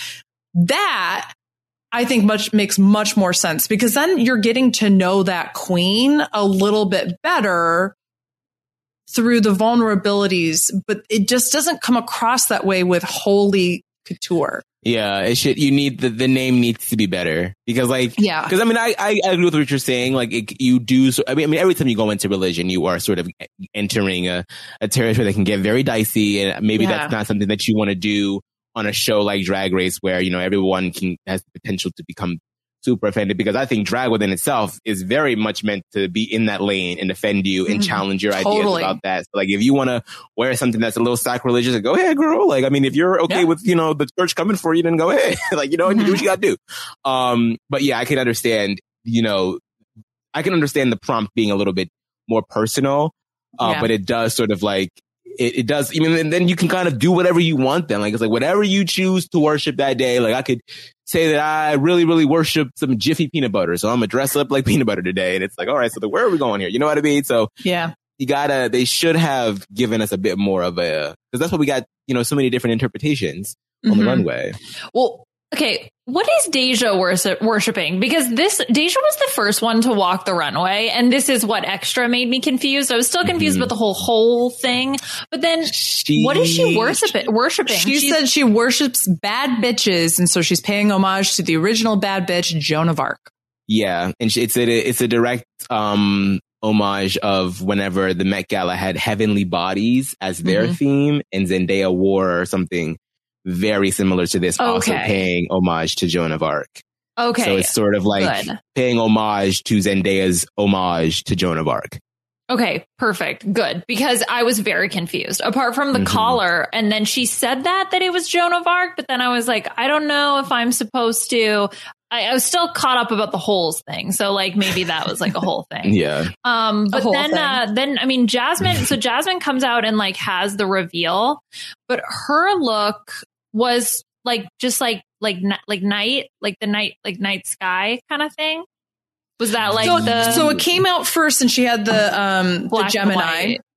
That I think much makes much more sense, because then you're getting to know that queen a little bit better through the vulnerabilities, but it just doesn't come across that way with holy couture. Yeah, it should. You need the, the name needs to be better, because like, yeah, because I mean, I, I agree with what you're saying. Like it, you do. So, I mean, I mean, every time you go into religion, you are sort of entering a, a territory that can get very dicey, and maybe yeah. that's not something that you want to do on a show like Drag Race, where, you know, everyone can has the potential to become super offended, because I think drag within itself is very much meant to be in that lane and offend you and mm-hmm. challenge your totally. ideas about that. So like, if you want to wear something that's a little sacrilegious, go ahead, girl. Like, I mean, if you're okay yeah. with, you know, the church coming for you, then go ahead. Like, you know, mm-hmm. you do what you got to do. Um, but yeah, I can understand, you know, I can understand the prompt being a little bit more personal, uh, yeah. but it does sort of like, It, it does. I mean, and then you can kind of do whatever you want then. Like, it's like whatever you choose to worship that day. Like, I could say that I really, really worship some Jiffy peanut butter. So I'm going to dress up like peanut butter today. And it's like, all right, so the, where are we going here? You know what I mean? So yeah, you gotta, they should have given us a bit more of a, because that's what we got, you know, so many different interpretations on mm-hmm. the runway. Well, okay. What is Deja worship, worshiping? Because this, Deja was the first one to walk the runway, and this is what extra made me confused. I was still confused mm-hmm. with the whole whole thing. But then, she, what is she worship, worshiping? She she's, said she worships bad bitches, and so she's paying homage to the original bad bitch, Joan of Arc. Yeah, and she, it's a it's a direct um, homage of whenever the Met Gala had heavenly bodies as their mm-hmm. theme, and Zendaya wore something very similar to this, okay. also paying homage to Joan of Arc. Okay. So it's sort of like Good. paying homage to Zendaya's homage to Joan of Arc. Okay, perfect. Good. Because I was very confused. Apart from the mm-hmm. collar, and then she said that, that it was Joan of Arc, but then I was like, I don't know if I'm supposed to. I, I was still caught up about the holes thing. So like maybe that was like a whole thing. Yeah. Um, but then, uh, then, I mean, Jasmine, so Jasmine comes out and like has the reveal, but her look was like, just like, like, like night, like the night, like night sky kind of thing. Was that like so, the... So it came out first and she had the, um, the Gemini.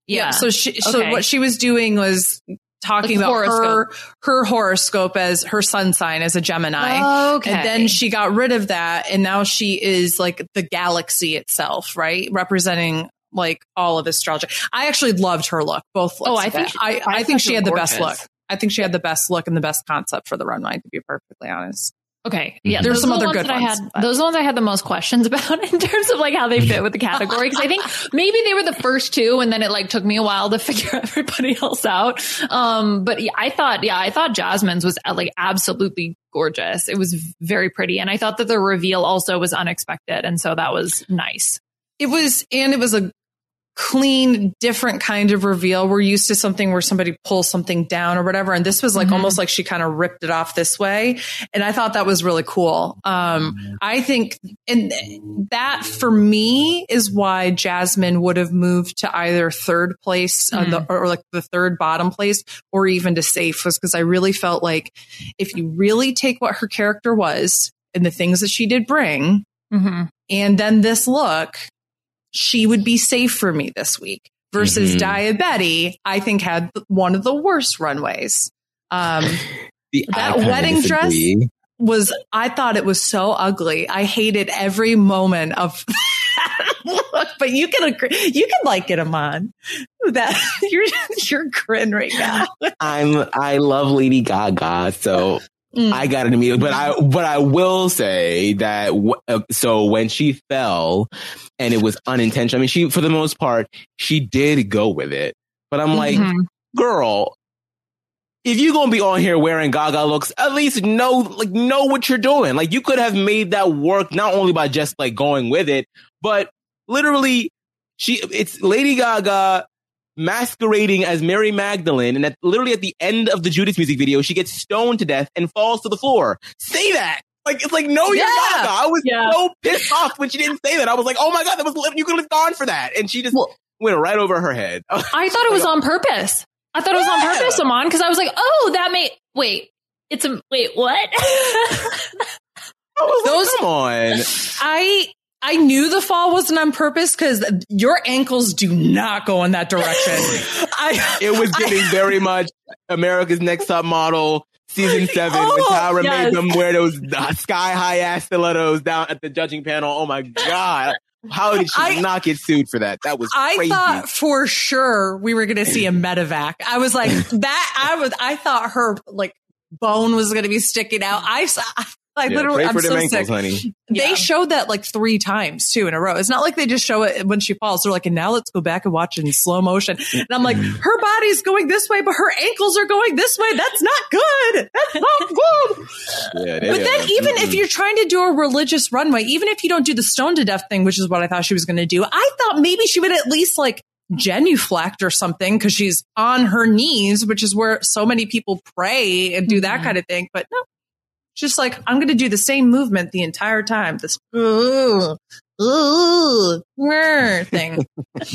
Yeah. yeah so she, so okay. what she was doing was talking like about horoscope. her, her horoscope as her sun sign as a Gemini. Okay. And then she got rid of that. And now she is like the galaxy itself, right? Representing like all of astrology. I actually loved her look, both looks. Oh, I think, she, I, I, I think she had the best look. I think she had the best look and the best concept for the runway, to be perfectly honest. Okay. Yeah. There's some other ones good that ones. I had, those are the ones I had the most questions about in terms of like how they fit with the category. Cause I think maybe they were the first two and then it like took me a while to figure everybody else out. Um, but yeah, I thought, yeah, I thought Jasmine's was like absolutely gorgeous. It was very pretty. And I thought that the reveal also was unexpected. And so that was nice. It was, and it was a clean, different kind of reveal. We're used to something where somebody pulls something down or whatever. And this was like mm-hmm. almost like she kind of ripped it off this way. And I thought that was really cool. Um, I think, and that for me is why Jasmine would have moved to either third place mm-hmm. uh, the, or like the third bottom place or even to safe, was because I really felt like if you really take what her character was and the things that she did bring, mm-hmm. and then this look, she would be safe for me this week versus mm-hmm. Diabetti, I think had one of the worst runways. Um, the, that wedding dress was, I thought it was so ugly. I hated every moment of look, but you can agree, you can like get them on that. You're, you're grin right now. I'm, I love Lady Gaga. So Mm. I got it immediately, but I, but I will say that, w- uh, so when she fell and it was unintentional, I mean, she, for the most part, she did go with it, but I'm like, mm-hmm. girl, if you're going to be on here wearing Gaga looks, at least know, like, know what you're doing. Like, you could have made that work not only by just like going with it, but literally she, it's Lady Gaga masquerading as Mary Magdalene, and at literally at the end of the Judas music video, she gets stoned to death and falls to the floor. Say that. Like, it's like, no, you're yeah. Gaga. I was yeah. so pissed off when she didn't say that. I was like, oh my God, that was, you could have gone for that. And she just well, went right over her head. I thought it was on purpose. I thought it was yeah. on purpose, Aman, because I was like, oh, that may, wait, it's a, wait, what? I was Those, like, come on. I, I knew the fall wasn't on purpose because your ankles do not go in that direction. I, it was giving I, very much America's Next Top Model season seven oh, when Tyra yes. made them wear those sky high ass stilettos down at the judging panel. Oh my God. How did she I, not get sued for that? That was crazy. I thought for sure we were going to see a medevac. I was like that. I was, I thought her like bone was going to be sticking out. I saw. I yeah, literally, I'm so ankles, sick. Honey. They yeah. showed that like three times too in a row. It's not like they just show it when she falls. They're like, and now let's go back and watch it in slow motion. And I'm like, her body's going this way, but her ankles are going this way. That's not good. That's not good. Yeah, but then are. even mm-hmm. if you're trying to do a religious runway, even if you don't do the stone to death thing, which is what I thought she was going to do, I thought maybe she would at least like genuflect or something because she's on her knees, which is where so many people pray and do that mm-hmm. kind of thing. But no. Just like, I'm going to do the same movement the entire time. This ooh, ooh, thing.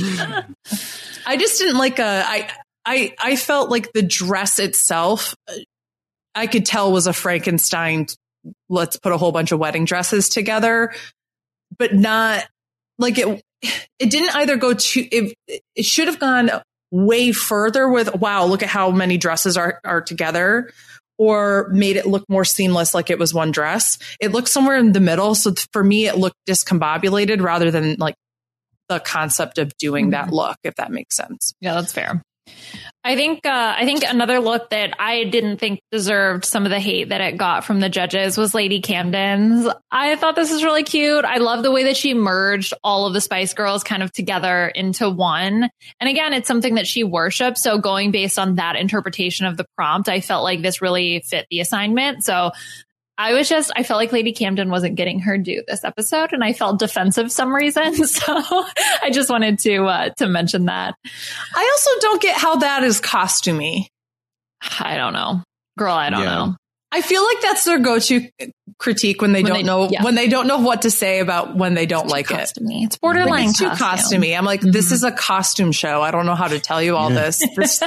I just didn't like a, I, I, I felt like the dress itself, I could tell was a Frankenstein. Let's put a whole bunch of wedding dresses together, but not like it, it didn't either go to, it, it should have gone way further with, wow, look at how many dresses are, are together. Or made it look more seamless like it was one dress. It looked somewhere in the middle. So for me, it looked discombobulated rather than like the concept of doing mm-hmm. that look, if that makes sense. Yeah, that's fair. I think uh, I think another look that I didn't think deserved some of the hate that it got from the judges was Lady Camden's. I thought this was really cute. I love the way that she merged all of the Spice Girls kind of together into one. And again, it's something that she worships. So going based on that interpretation of the prompt, I felt like this really fit the assignment. So I was just, I felt like Lady Camden wasn't getting her due this episode, and I felt defensive for some reason. So I just wanted to, uh, to mention that. I also don't get how that is costumey. I don't know. Girl, I don't yeah. know. I feel like that's their go-to critique when they when don't they, know, yeah. when they don't know what to say about when they don't it's like costumey. it. It's borderline like, it's too costume. costumey. I'm like, mm-hmm. this is a costume show. I don't know how to tell you all this. this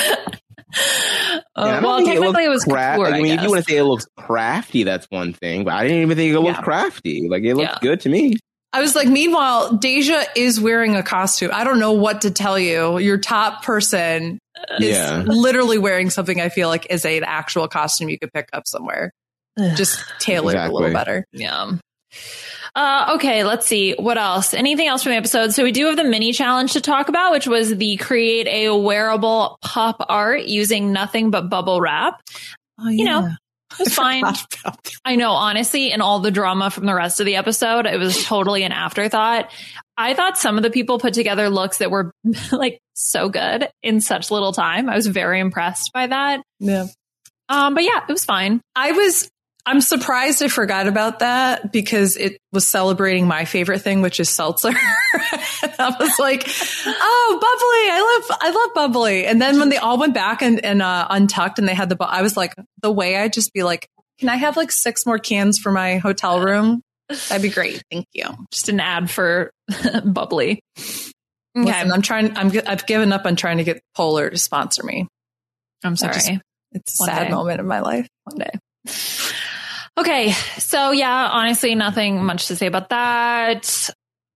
Uh, yeah, well, technically it, it was cra- couture, I mean, I if you want to say it looks crafty, that's one thing. But I didn't even think it looked yeah. crafty. Like it looked yeah. good to me. I was like, meanwhile, Deja is wearing a costume. I don't know what to tell you. Your top person is Yeah. literally wearing something I feel like is a, an actual costume you could pick up somewhere. Just tailored Exactly. a little better. Yeah. Uh, okay, let's see. What else? Anything else from the episode? So we do have the mini challenge to talk about, which was the create a wearable pop art using nothing but bubble wrap. Oh, You know, yeah. it was fine. I know, honestly, in all the drama from the rest of the episode, it was totally an afterthought. I thought some of the people put together looks that were like so good in such little time. I was very impressed by that. Yeah. Um, but yeah, it was fine. I was, I'm surprised I forgot about that because it was celebrating my favorite thing, which is seltzer. I was like, oh, bubbly. I love, I love bubbly. And then when they all went back and, and uh, untucked and they had the, bu- I was like, the way I'd just be like, can I have like six more cans for my hotel room? That'd be great. Thank you. Just an ad for bubbly. Okay. Listen, I'm trying, I'm, I've given up on trying to get Polar to sponsor me. I'm I sorry. just- It's a One sad day. moment in my life. One day. Okay. So yeah, honestly, nothing much to say about that.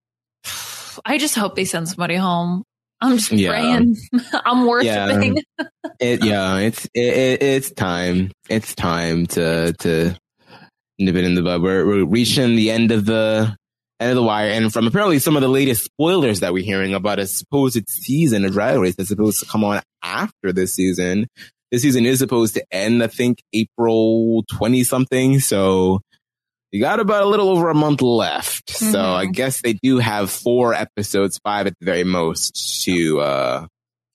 I just hope they send somebody home. I'm just Yeah. praying. I'm worshiping. It, yeah, it's it, it, it's time. It's time to to nip it in the bud. We're, we're reaching the end of the end of the wire, and from apparently some of the latest spoilers that we're hearing about a supposed season of Drag Race that's supposed to come on after this season. This season is supposed to end, I think, April twentieth something. So you got about a little over a month left. Mm-hmm. So I guess they do have four episodes, five at the very most, to uh,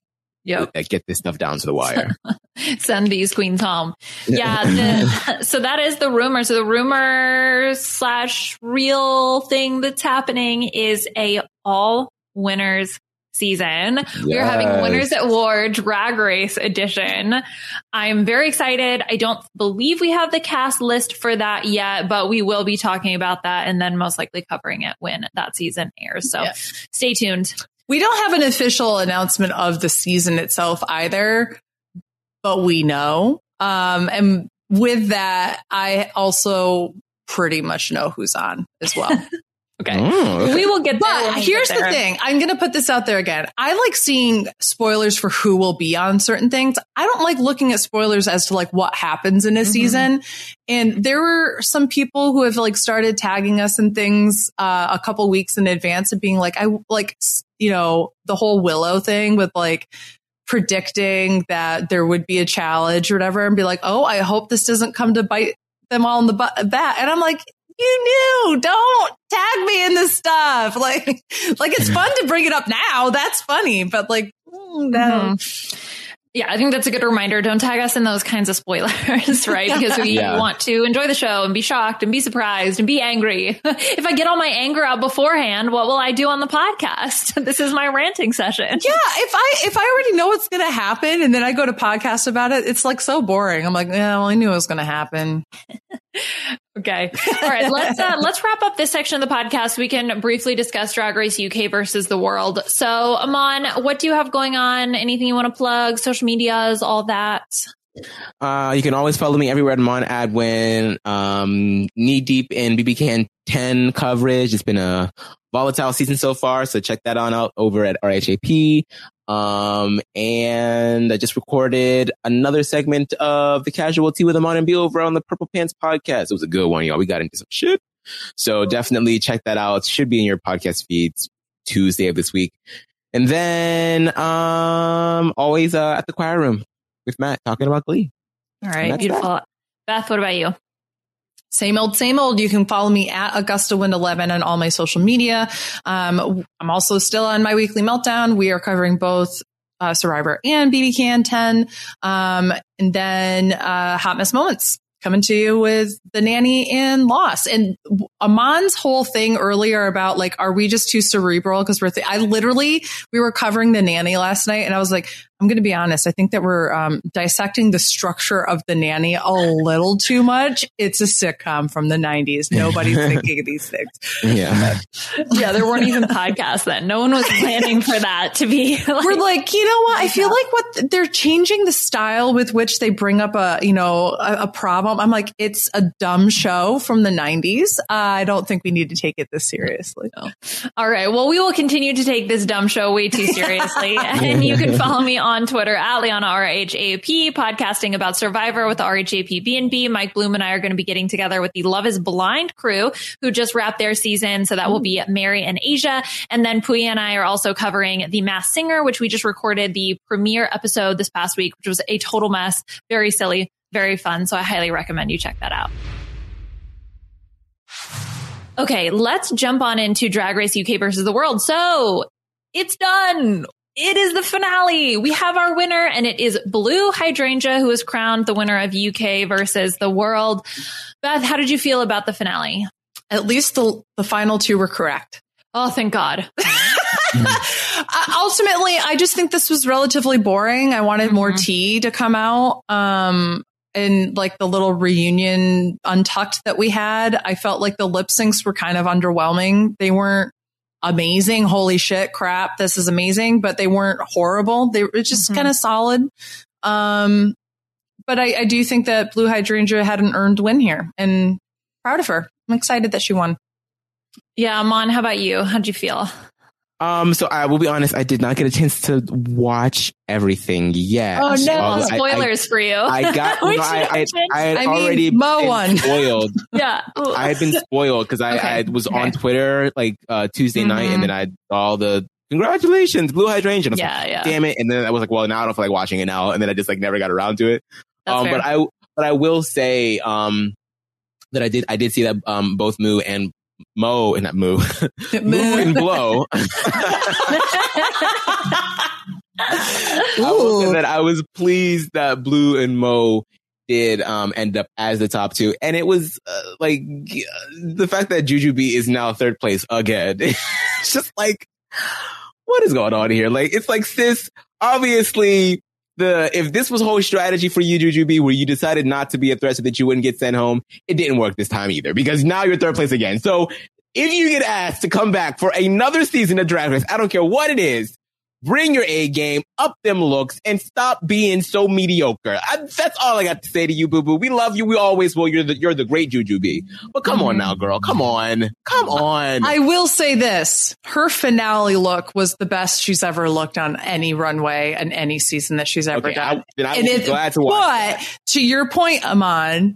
Yep. get this stuff down to the wire. Send these queens home. Yeah. The, so that is the rumor. So the rumor slash real thing that's happening is a all winners season. We are having Yes. Winners at War Drag Race edition. I'm very excited. I don't believe we have the cast list for that yet, but we will be talking about that and then most likely covering it when that season airs. So Yeah. stay tuned. We don't have an official announcement of the season itself either, but we know. Um, and with that, I also pretty much know who's on as well. Okay. Oh, okay. We will get there. when But we here's get the there. thing. I'm going to put this out there again. I like seeing spoilers for who will be on certain things. I don't like looking at spoilers as to like what happens in a Mhm. season. And there were some people who have like started tagging us and things uh, a couple weeks in advance of being like, I like, you know, the whole Willow thing with like predicting that there would be a challenge or whatever and be like, oh, I hope this doesn't come to bite them all in the butt back. And I'm like, you knew, don't tag me in this stuff. Like, like it's fun to bring it up now. That's funny, but like, mm, no. Mhm. Yeah, I think that's a good reminder. Don't tag us in those kinds of spoilers, right? Because we Yeah. want to enjoy the show and be shocked and be surprised and be angry. If I get all my anger out beforehand, what will I do on the podcast? This is my ranting session. Yeah, if I if I already know what's going to happen and then I go to podcast about it, it's like so boring. I'm like, yeah, well, I knew it was going to happen. Okay. All right. Let's uh, let's wrap up this section of the podcast. We can briefly discuss Drag Race U K versus the world. So, Aman, what do you have going on? Anything you want to plug? Social medias, all that. Uh, you can always follow me everywhere at Mon Adwin. Um, knee deep in B B Can ten coverage. It's been a volatile season so far, so check that on out over at R H A P. Um, and I just recorded another segment of The Casual Tea with Amon and B over on the Purple Pants podcast. It was a good one, y'all. We got into some shit. So definitely check that out. It should be in your podcast feeds Tuesday of this week. And then, um, always, uh, at the choir room with Matt talking about Glee. All right. That's Beautiful. Beth, what about you? Same old, same old. You can follow me at Augusta Wind eleven on all my social media. Um, I'm also still on my weekly meltdown. We are covering both uh, Survivor and B B Can ten. Um, and then uh, Hot Mess Moments coming to you with The Nanny and Lost. And Amon's whole thing earlier about like, are we just too cerebral? Because we're, th- I literally, we were covering The Nanny last night and I was like, I'm going to be honest. I think that we're um, dissecting the structure of The Nanny a little too much. It's a sitcom from the nineties. Nobody's thinking of these things. Yeah. Yeah, there weren't even podcasts then. No one was planning for that to be like, we're like, you know what? I feel like what they're changing the style with which they bring up a, you know, a, a problem. I'm like, it's a dumb show from the nineties. Uh, I don't think we need to take it this seriously. No. All right. Well, we will continue to take this dumb show way too seriously. And you can follow me on Twitter at Liana R H A P, podcasting about Survivor with the R H A P B and B. Mike Bloom and I are going to be getting together with the Love is Blind crew who just wrapped their season. So that will be Mary and Asia. And then Puya and I are also covering The Masked Singer, which we just recorded the premiere episode this past week, which was a total mess. Very silly, very fun. So I highly recommend you check that out. Okay, let's jump on into Drag Race U K versus the World. So it's done. It is the finale. We have our winner, and it is Blue Hydrangea, who is crowned the winner of U K versus the World. Beth, how did you feel about the finale? At least the the final two were correct. Oh, thank God. Ultimately, I just think this was relatively boring. I wanted mm-hmm. more tea to come out. Um, and like the little reunion Untucked that we had, I felt like the lip syncs were kind of underwhelming. They weren't amazing. Holy shit, crap. This is amazing. But they weren't horrible. They were just mm-hmm. kind of solid. Um, but I, I do think that Blue Hydrangea had an earned win here, and proud of her. I'm excited that she won. Yeah, Mon, how about you? How'd you feel? Um, so I will be honest, I did not get a chance to watch everything yet. Oh no, uh, spoilers I, I, for you. I got, no, I, I, I had I already mean, Mo been won. spoiled. Yeah. I had been spoiled because I, okay. I was okay. on Twitter like uh, Tuesday mm-hmm. night, and then I saw all the congratulations, Blue Hydrangea. Yeah, like, yeah. Damn it. And then I was like, well, now I don't feel like watching it now. And then I just like never got around to it. That's um, fair. but I, but I will say, um, that I did, I did see that, um, both Moo and Mo, and not Moo, Moo and Blow. I will say that I was pleased that Blue and Mo did um, end up as the top two. And it was uh, like the fact that Jujubee is now third place again. It's just like, what is going on here? Like, it's like, sis, obviously, the if this was whole strategy for you, Jujubee, where you decided not to be a threat so that you wouldn't get sent home, it didn't work this time either, because now you're third place again. So if you get asked to come back for another season of Drag Race, I don't care what it is, bring your A game, up them looks, and stop being so mediocre. I, that's all I got to say to you, Boo Boo. We love you. We always will. You're the you're the great Jujubee. But come on now, girl. Come on. Come on. I will say this. Her finale look was the best she's ever looked on any runway and any season that she's ever okay, done. I, then I and was it, glad to watch But that. To your point, Aman,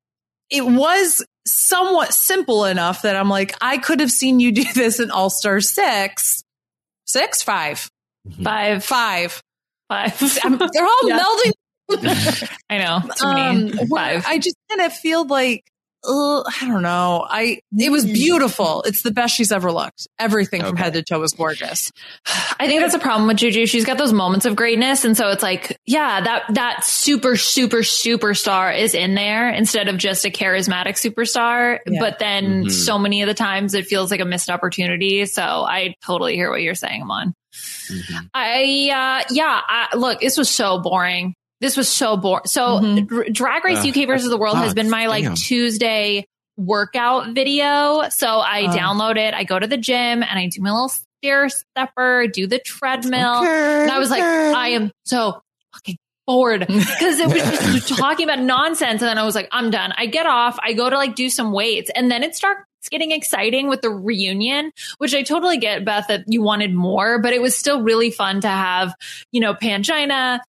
it was somewhat simple enough that I'm like, I could have seen you do this in All-Star six. Six? Five. Five. Five. Five. I'm, they're all Yeah. melding. I know. Too many. Um, Five. I just kind of feel like, uh, I don't know. I It was beautiful. It's the best she's ever looked. Everything from Okay. head to toe was gorgeous. I think that's a problem with Juju. She's got those moments of greatness. And so it's like, yeah, that, that super, super, superstar is in there instead of just a charismatic superstar. Yeah. But then Mm-hmm. so many of the times it feels like a missed opportunity. So I totally hear what you're saying, Amon. Mm-hmm. I, uh, yeah, I, look, this was so boring. This was so boring. So Mhm. Dr- Drag Race Uh, U K versus the World has fuck, been my like damn. Tuesday workout video. So I Oh. download it. I go to the gym and I do my little stair stepper, do the treadmill. Okay, And I was like, okay. I am so fucking bored because it was just talking about nonsense. And then I was like, I'm done. I get off. I go to like do some weights, and then it starts getting exciting with the reunion, which I totally get, Beth, that you wanted more, but it was still really fun to have, you know, Pangina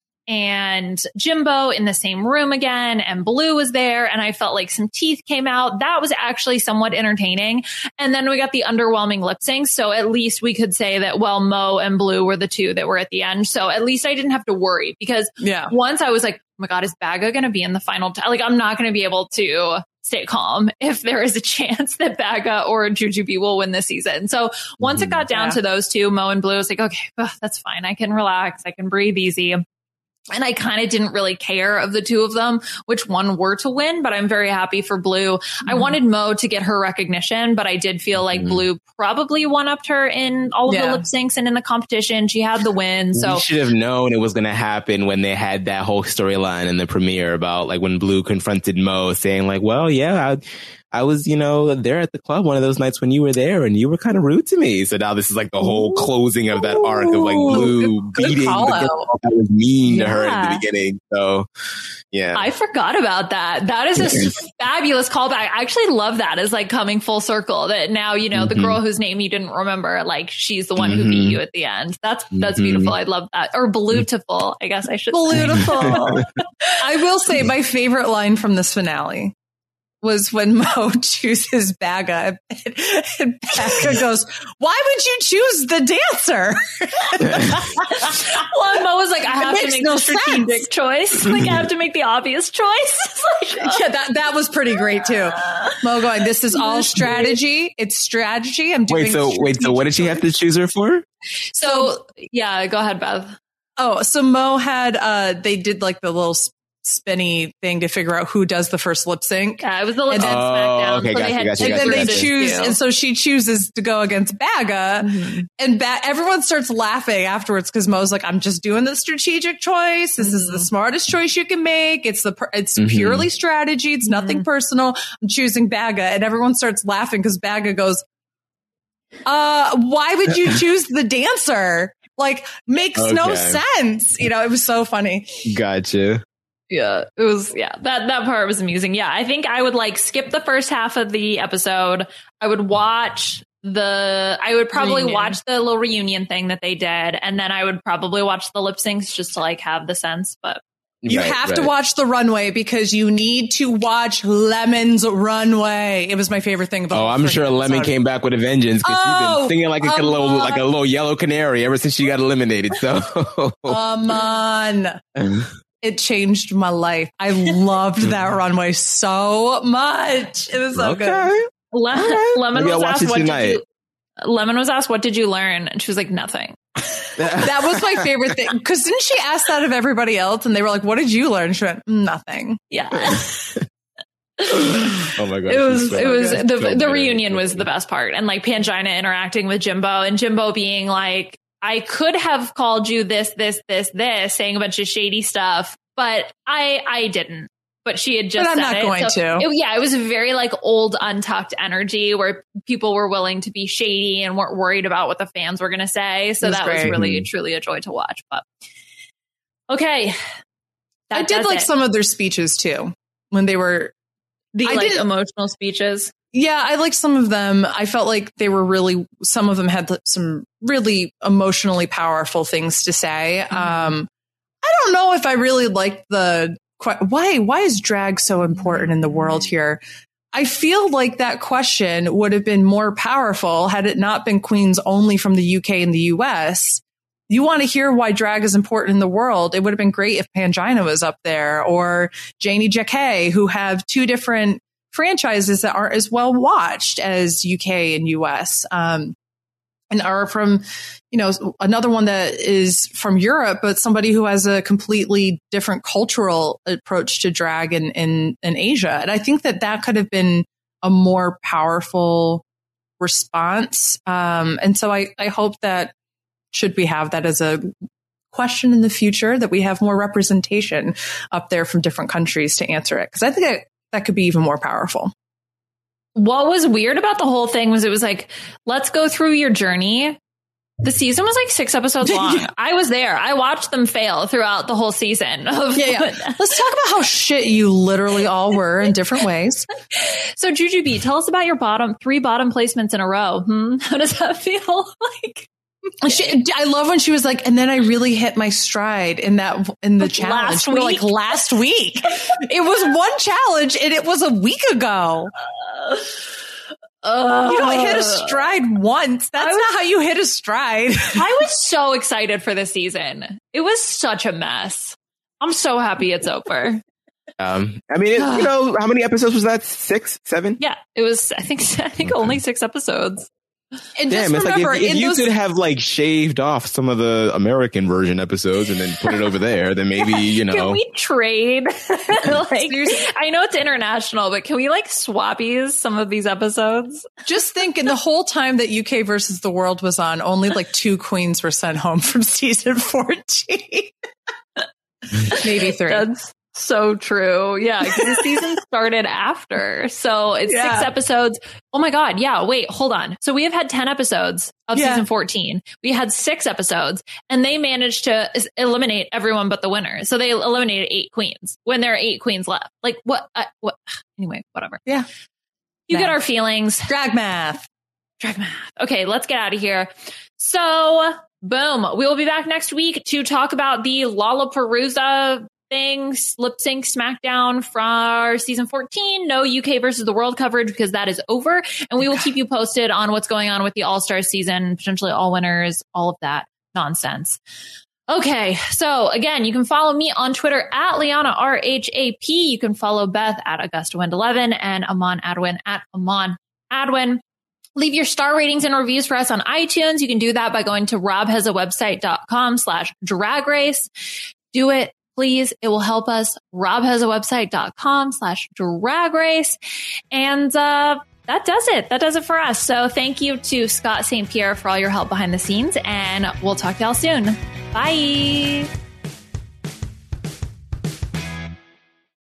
and Jimbo in the same room again, and Blue was there, and I felt like some teeth came out. That was actually somewhat entertaining. And then we got the underwhelming lip sync. So at least we could say that, well, Mo and Blue were the two that were at the end. So at least I didn't have to worry, because Yeah. once I was like, oh my God, is Baga going to be in the final? T-? Like, I'm not going to be able to stay calm if there is a chance that Baga or Jujubee will win this season. So once it got down Yeah. to those two, Mo and Blue, I was like, okay, ugh, that's fine. I can relax. I can breathe easy. And I kind of didn't really care of the two of them, which one were to win, but I'm very happy for Blue. Mm-hmm. I wanted Mo to get her recognition, but I did feel like mm-hmm. Blue probably one-upped her in all of yeah. the lip syncs and in the competition. She had the win. So we should have known it was going to happen when they had that whole storyline in the premiere about like when Blue confronted Mo saying like, well, yeah, I, I was, you know, there at the club one of those nights when you were there and you were kind of rude to me. So now this is like the whole closing of that arc of like Blue good, beating good the girl that was mean yeah. to her in the beginning. So, yeah. I forgot about that. That is a fabulous callback. I actually love that as like coming full circle that now, you know, mm-hmm. the girl whose name you didn't remember, like she's the one mm-hmm. who beat you at the end. That's, that's mm-hmm. beautiful. I love that. Or Bluetiful, I guess I should say. Beautiful. I will say my favorite line from this finale was when Mo chooses Baga and, and Baga goes, why would you choose the dancer? Well, and Mo was like, I have to make no the strategic sense. choice. Like, I have to make the obvious choice. Like, oh. Yeah, that, that was pretty great too. Mo going, this is all strategy. It's strategy. I'm doing Wait, so wait, so what did she have to choose her for? So, yeah, go ahead, Beth. Oh, so Mo had, uh, they did like the little spinny thing to figure out who does the first lip sync. Yeah, it was the lip sync SmackDown. Okay, so gotcha, they had gotcha, and gotcha, then they gotcha. choose, and so she chooses to go against Baga, mm-hmm. and ba- everyone starts laughing afterwards because Mo's like, "I'm just doing the strategic choice. This mm-hmm. is the smartest choice you can make. It's the per- it's mm-hmm. purely strategy. It's nothing mm-hmm. personal. I'm choosing Baga," and everyone starts laughing because Baga goes, "Uh, why would you choose the dancer? Like, makes okay. no sense." You know, it was so funny. Gotcha. Yeah, it was, yeah, that, that part was amusing. Yeah, I think I would like skip the first half of the episode. I would watch the, I would probably reunion. watch the little reunion thing that they did. And then I would probably watch the lip syncs just to like have the sense. But you right, have right. to watch the runway because you need to watch Lemon's runway. It was my favorite thing. About oh, I'm sure Lemon episode. came back with a vengeance because oh, she's been singing like a, um, little, like a little yellow canary ever since she got eliminated. So, come on. It changed my life. I loved that runway so much. It was so okay. good. Le- right. Lemon Maybe was I'll asked, "What tonight. did you?" Lemon was asked, "What did you learn?" And she was like, "Nothing." That was my favorite thing. Because didn't she ask that of everybody else? And they were like, "What did you learn?" She went, "Nothing." Yeah. Oh my god! It was. So it was good. the so the reunion was the best part, and like Pangina interacting with Jimbo, and Jimbo being like, "I could have called you this, this, this, this," saying a bunch of shady stuff. But I, I didn't. But she had just but I'm said not it. going so to. It, yeah, it was very like old Untucked energy where people were willing to be shady and weren't worried about what the fans were going to say. So was that great. was really, mm-hmm. truly a joy to watch. But okay, I did like it. some of their speeches too when they were the I like did, emotional speeches. Yeah, I liked some of them. I felt like they were really. Some of them had some really emotionally powerful things to say. Mm-hmm. Um, I don't know if I really liked the why why is drag so important in the world here? I feel like that question would have been more powerful had it not been queens only from the U K and the U S. You want to hear why drag is important in the world? It would have been great if Pangina was up there or Janie Jacquet, who have two different franchises that aren't as well watched as U K and U S. Um, and are from, you know, another one that is from Europe, but somebody who has a completely different cultural approach to drag in, in, in Asia. And I think that that could have been a more powerful response. Um, and so I, I hope that should we have that as a question in the future, that we have more representation up there from different countries to answer it. Because I think that, that could be even more powerful. What was weird about the whole thing was it was like, let's go through your journey. The season was like six episodes long. I was there. I watched them fail throughout the whole season. Of yeah, yeah. Let's talk about how shit you literally all were in different ways. So Jujubee, tell us about your bottom three bottom placements in a row. Hmm? How does that feel like? She, I love when she was like, and then I really hit my stride in that in the challenge. Last week? Like last week, it was one challenge, and it was a week ago. Uh, uh, you don't hit a stride once. That's was, not how you hit a stride. I was so excited for this season. It was such a mess. I'm so happy it's over. Um, I mean, it, you know, how many episodes was that? Six, seven? Yeah, it was. I think. I think only six episodes. And Damn, just it's remember, like if, if in you those, could have like shaved off some of the American version episodes and then put it over there, then maybe, you know. Can we trade? Like, I know it's international, but can we like swappies some of these episodes? just think in the whole time that U K versus the world was on, only like two queens were sent home from season fourteen. Maybe three. That's so true. Yeah, because the season started after. So it's Yeah. six episodes. Oh my God. Yeah. Wait, hold on. So we have had ten episodes of Yeah. season fourteen. We had six episodes and they managed to is- eliminate everyone but the winner. So they eliminated eight queens when there are eight queens left. Like what? Uh, what? Anyway, whatever. Yeah. You Math. get our feelings. Drag math. Drag math. Okay, let's get out of here. So, boom. We will be back next week to talk about the Lollapalooza thing, lip sync SmackDown for season fourteen. No U K versus the world coverage because that is over. And we will keep you posted on what's going on with the All-Star season, potentially all winners, all of that nonsense. Okay, so again, you can follow me on Twitter at Liana R H A P. You can follow Beth at Augusta Wind eleven and Amon Adwin at Amon Adwin. Leave your star ratings and reviews for us on iTunes. You can do that by going to robhasawebsite.com slash drag race. Do it, please. It will help us. robhasawebsite.com slash drag race. And uh, that does it. That does it for us. So thank you to Scott Saint Pierre for all your help behind the scenes. And we'll talk to y'all soon. Bye.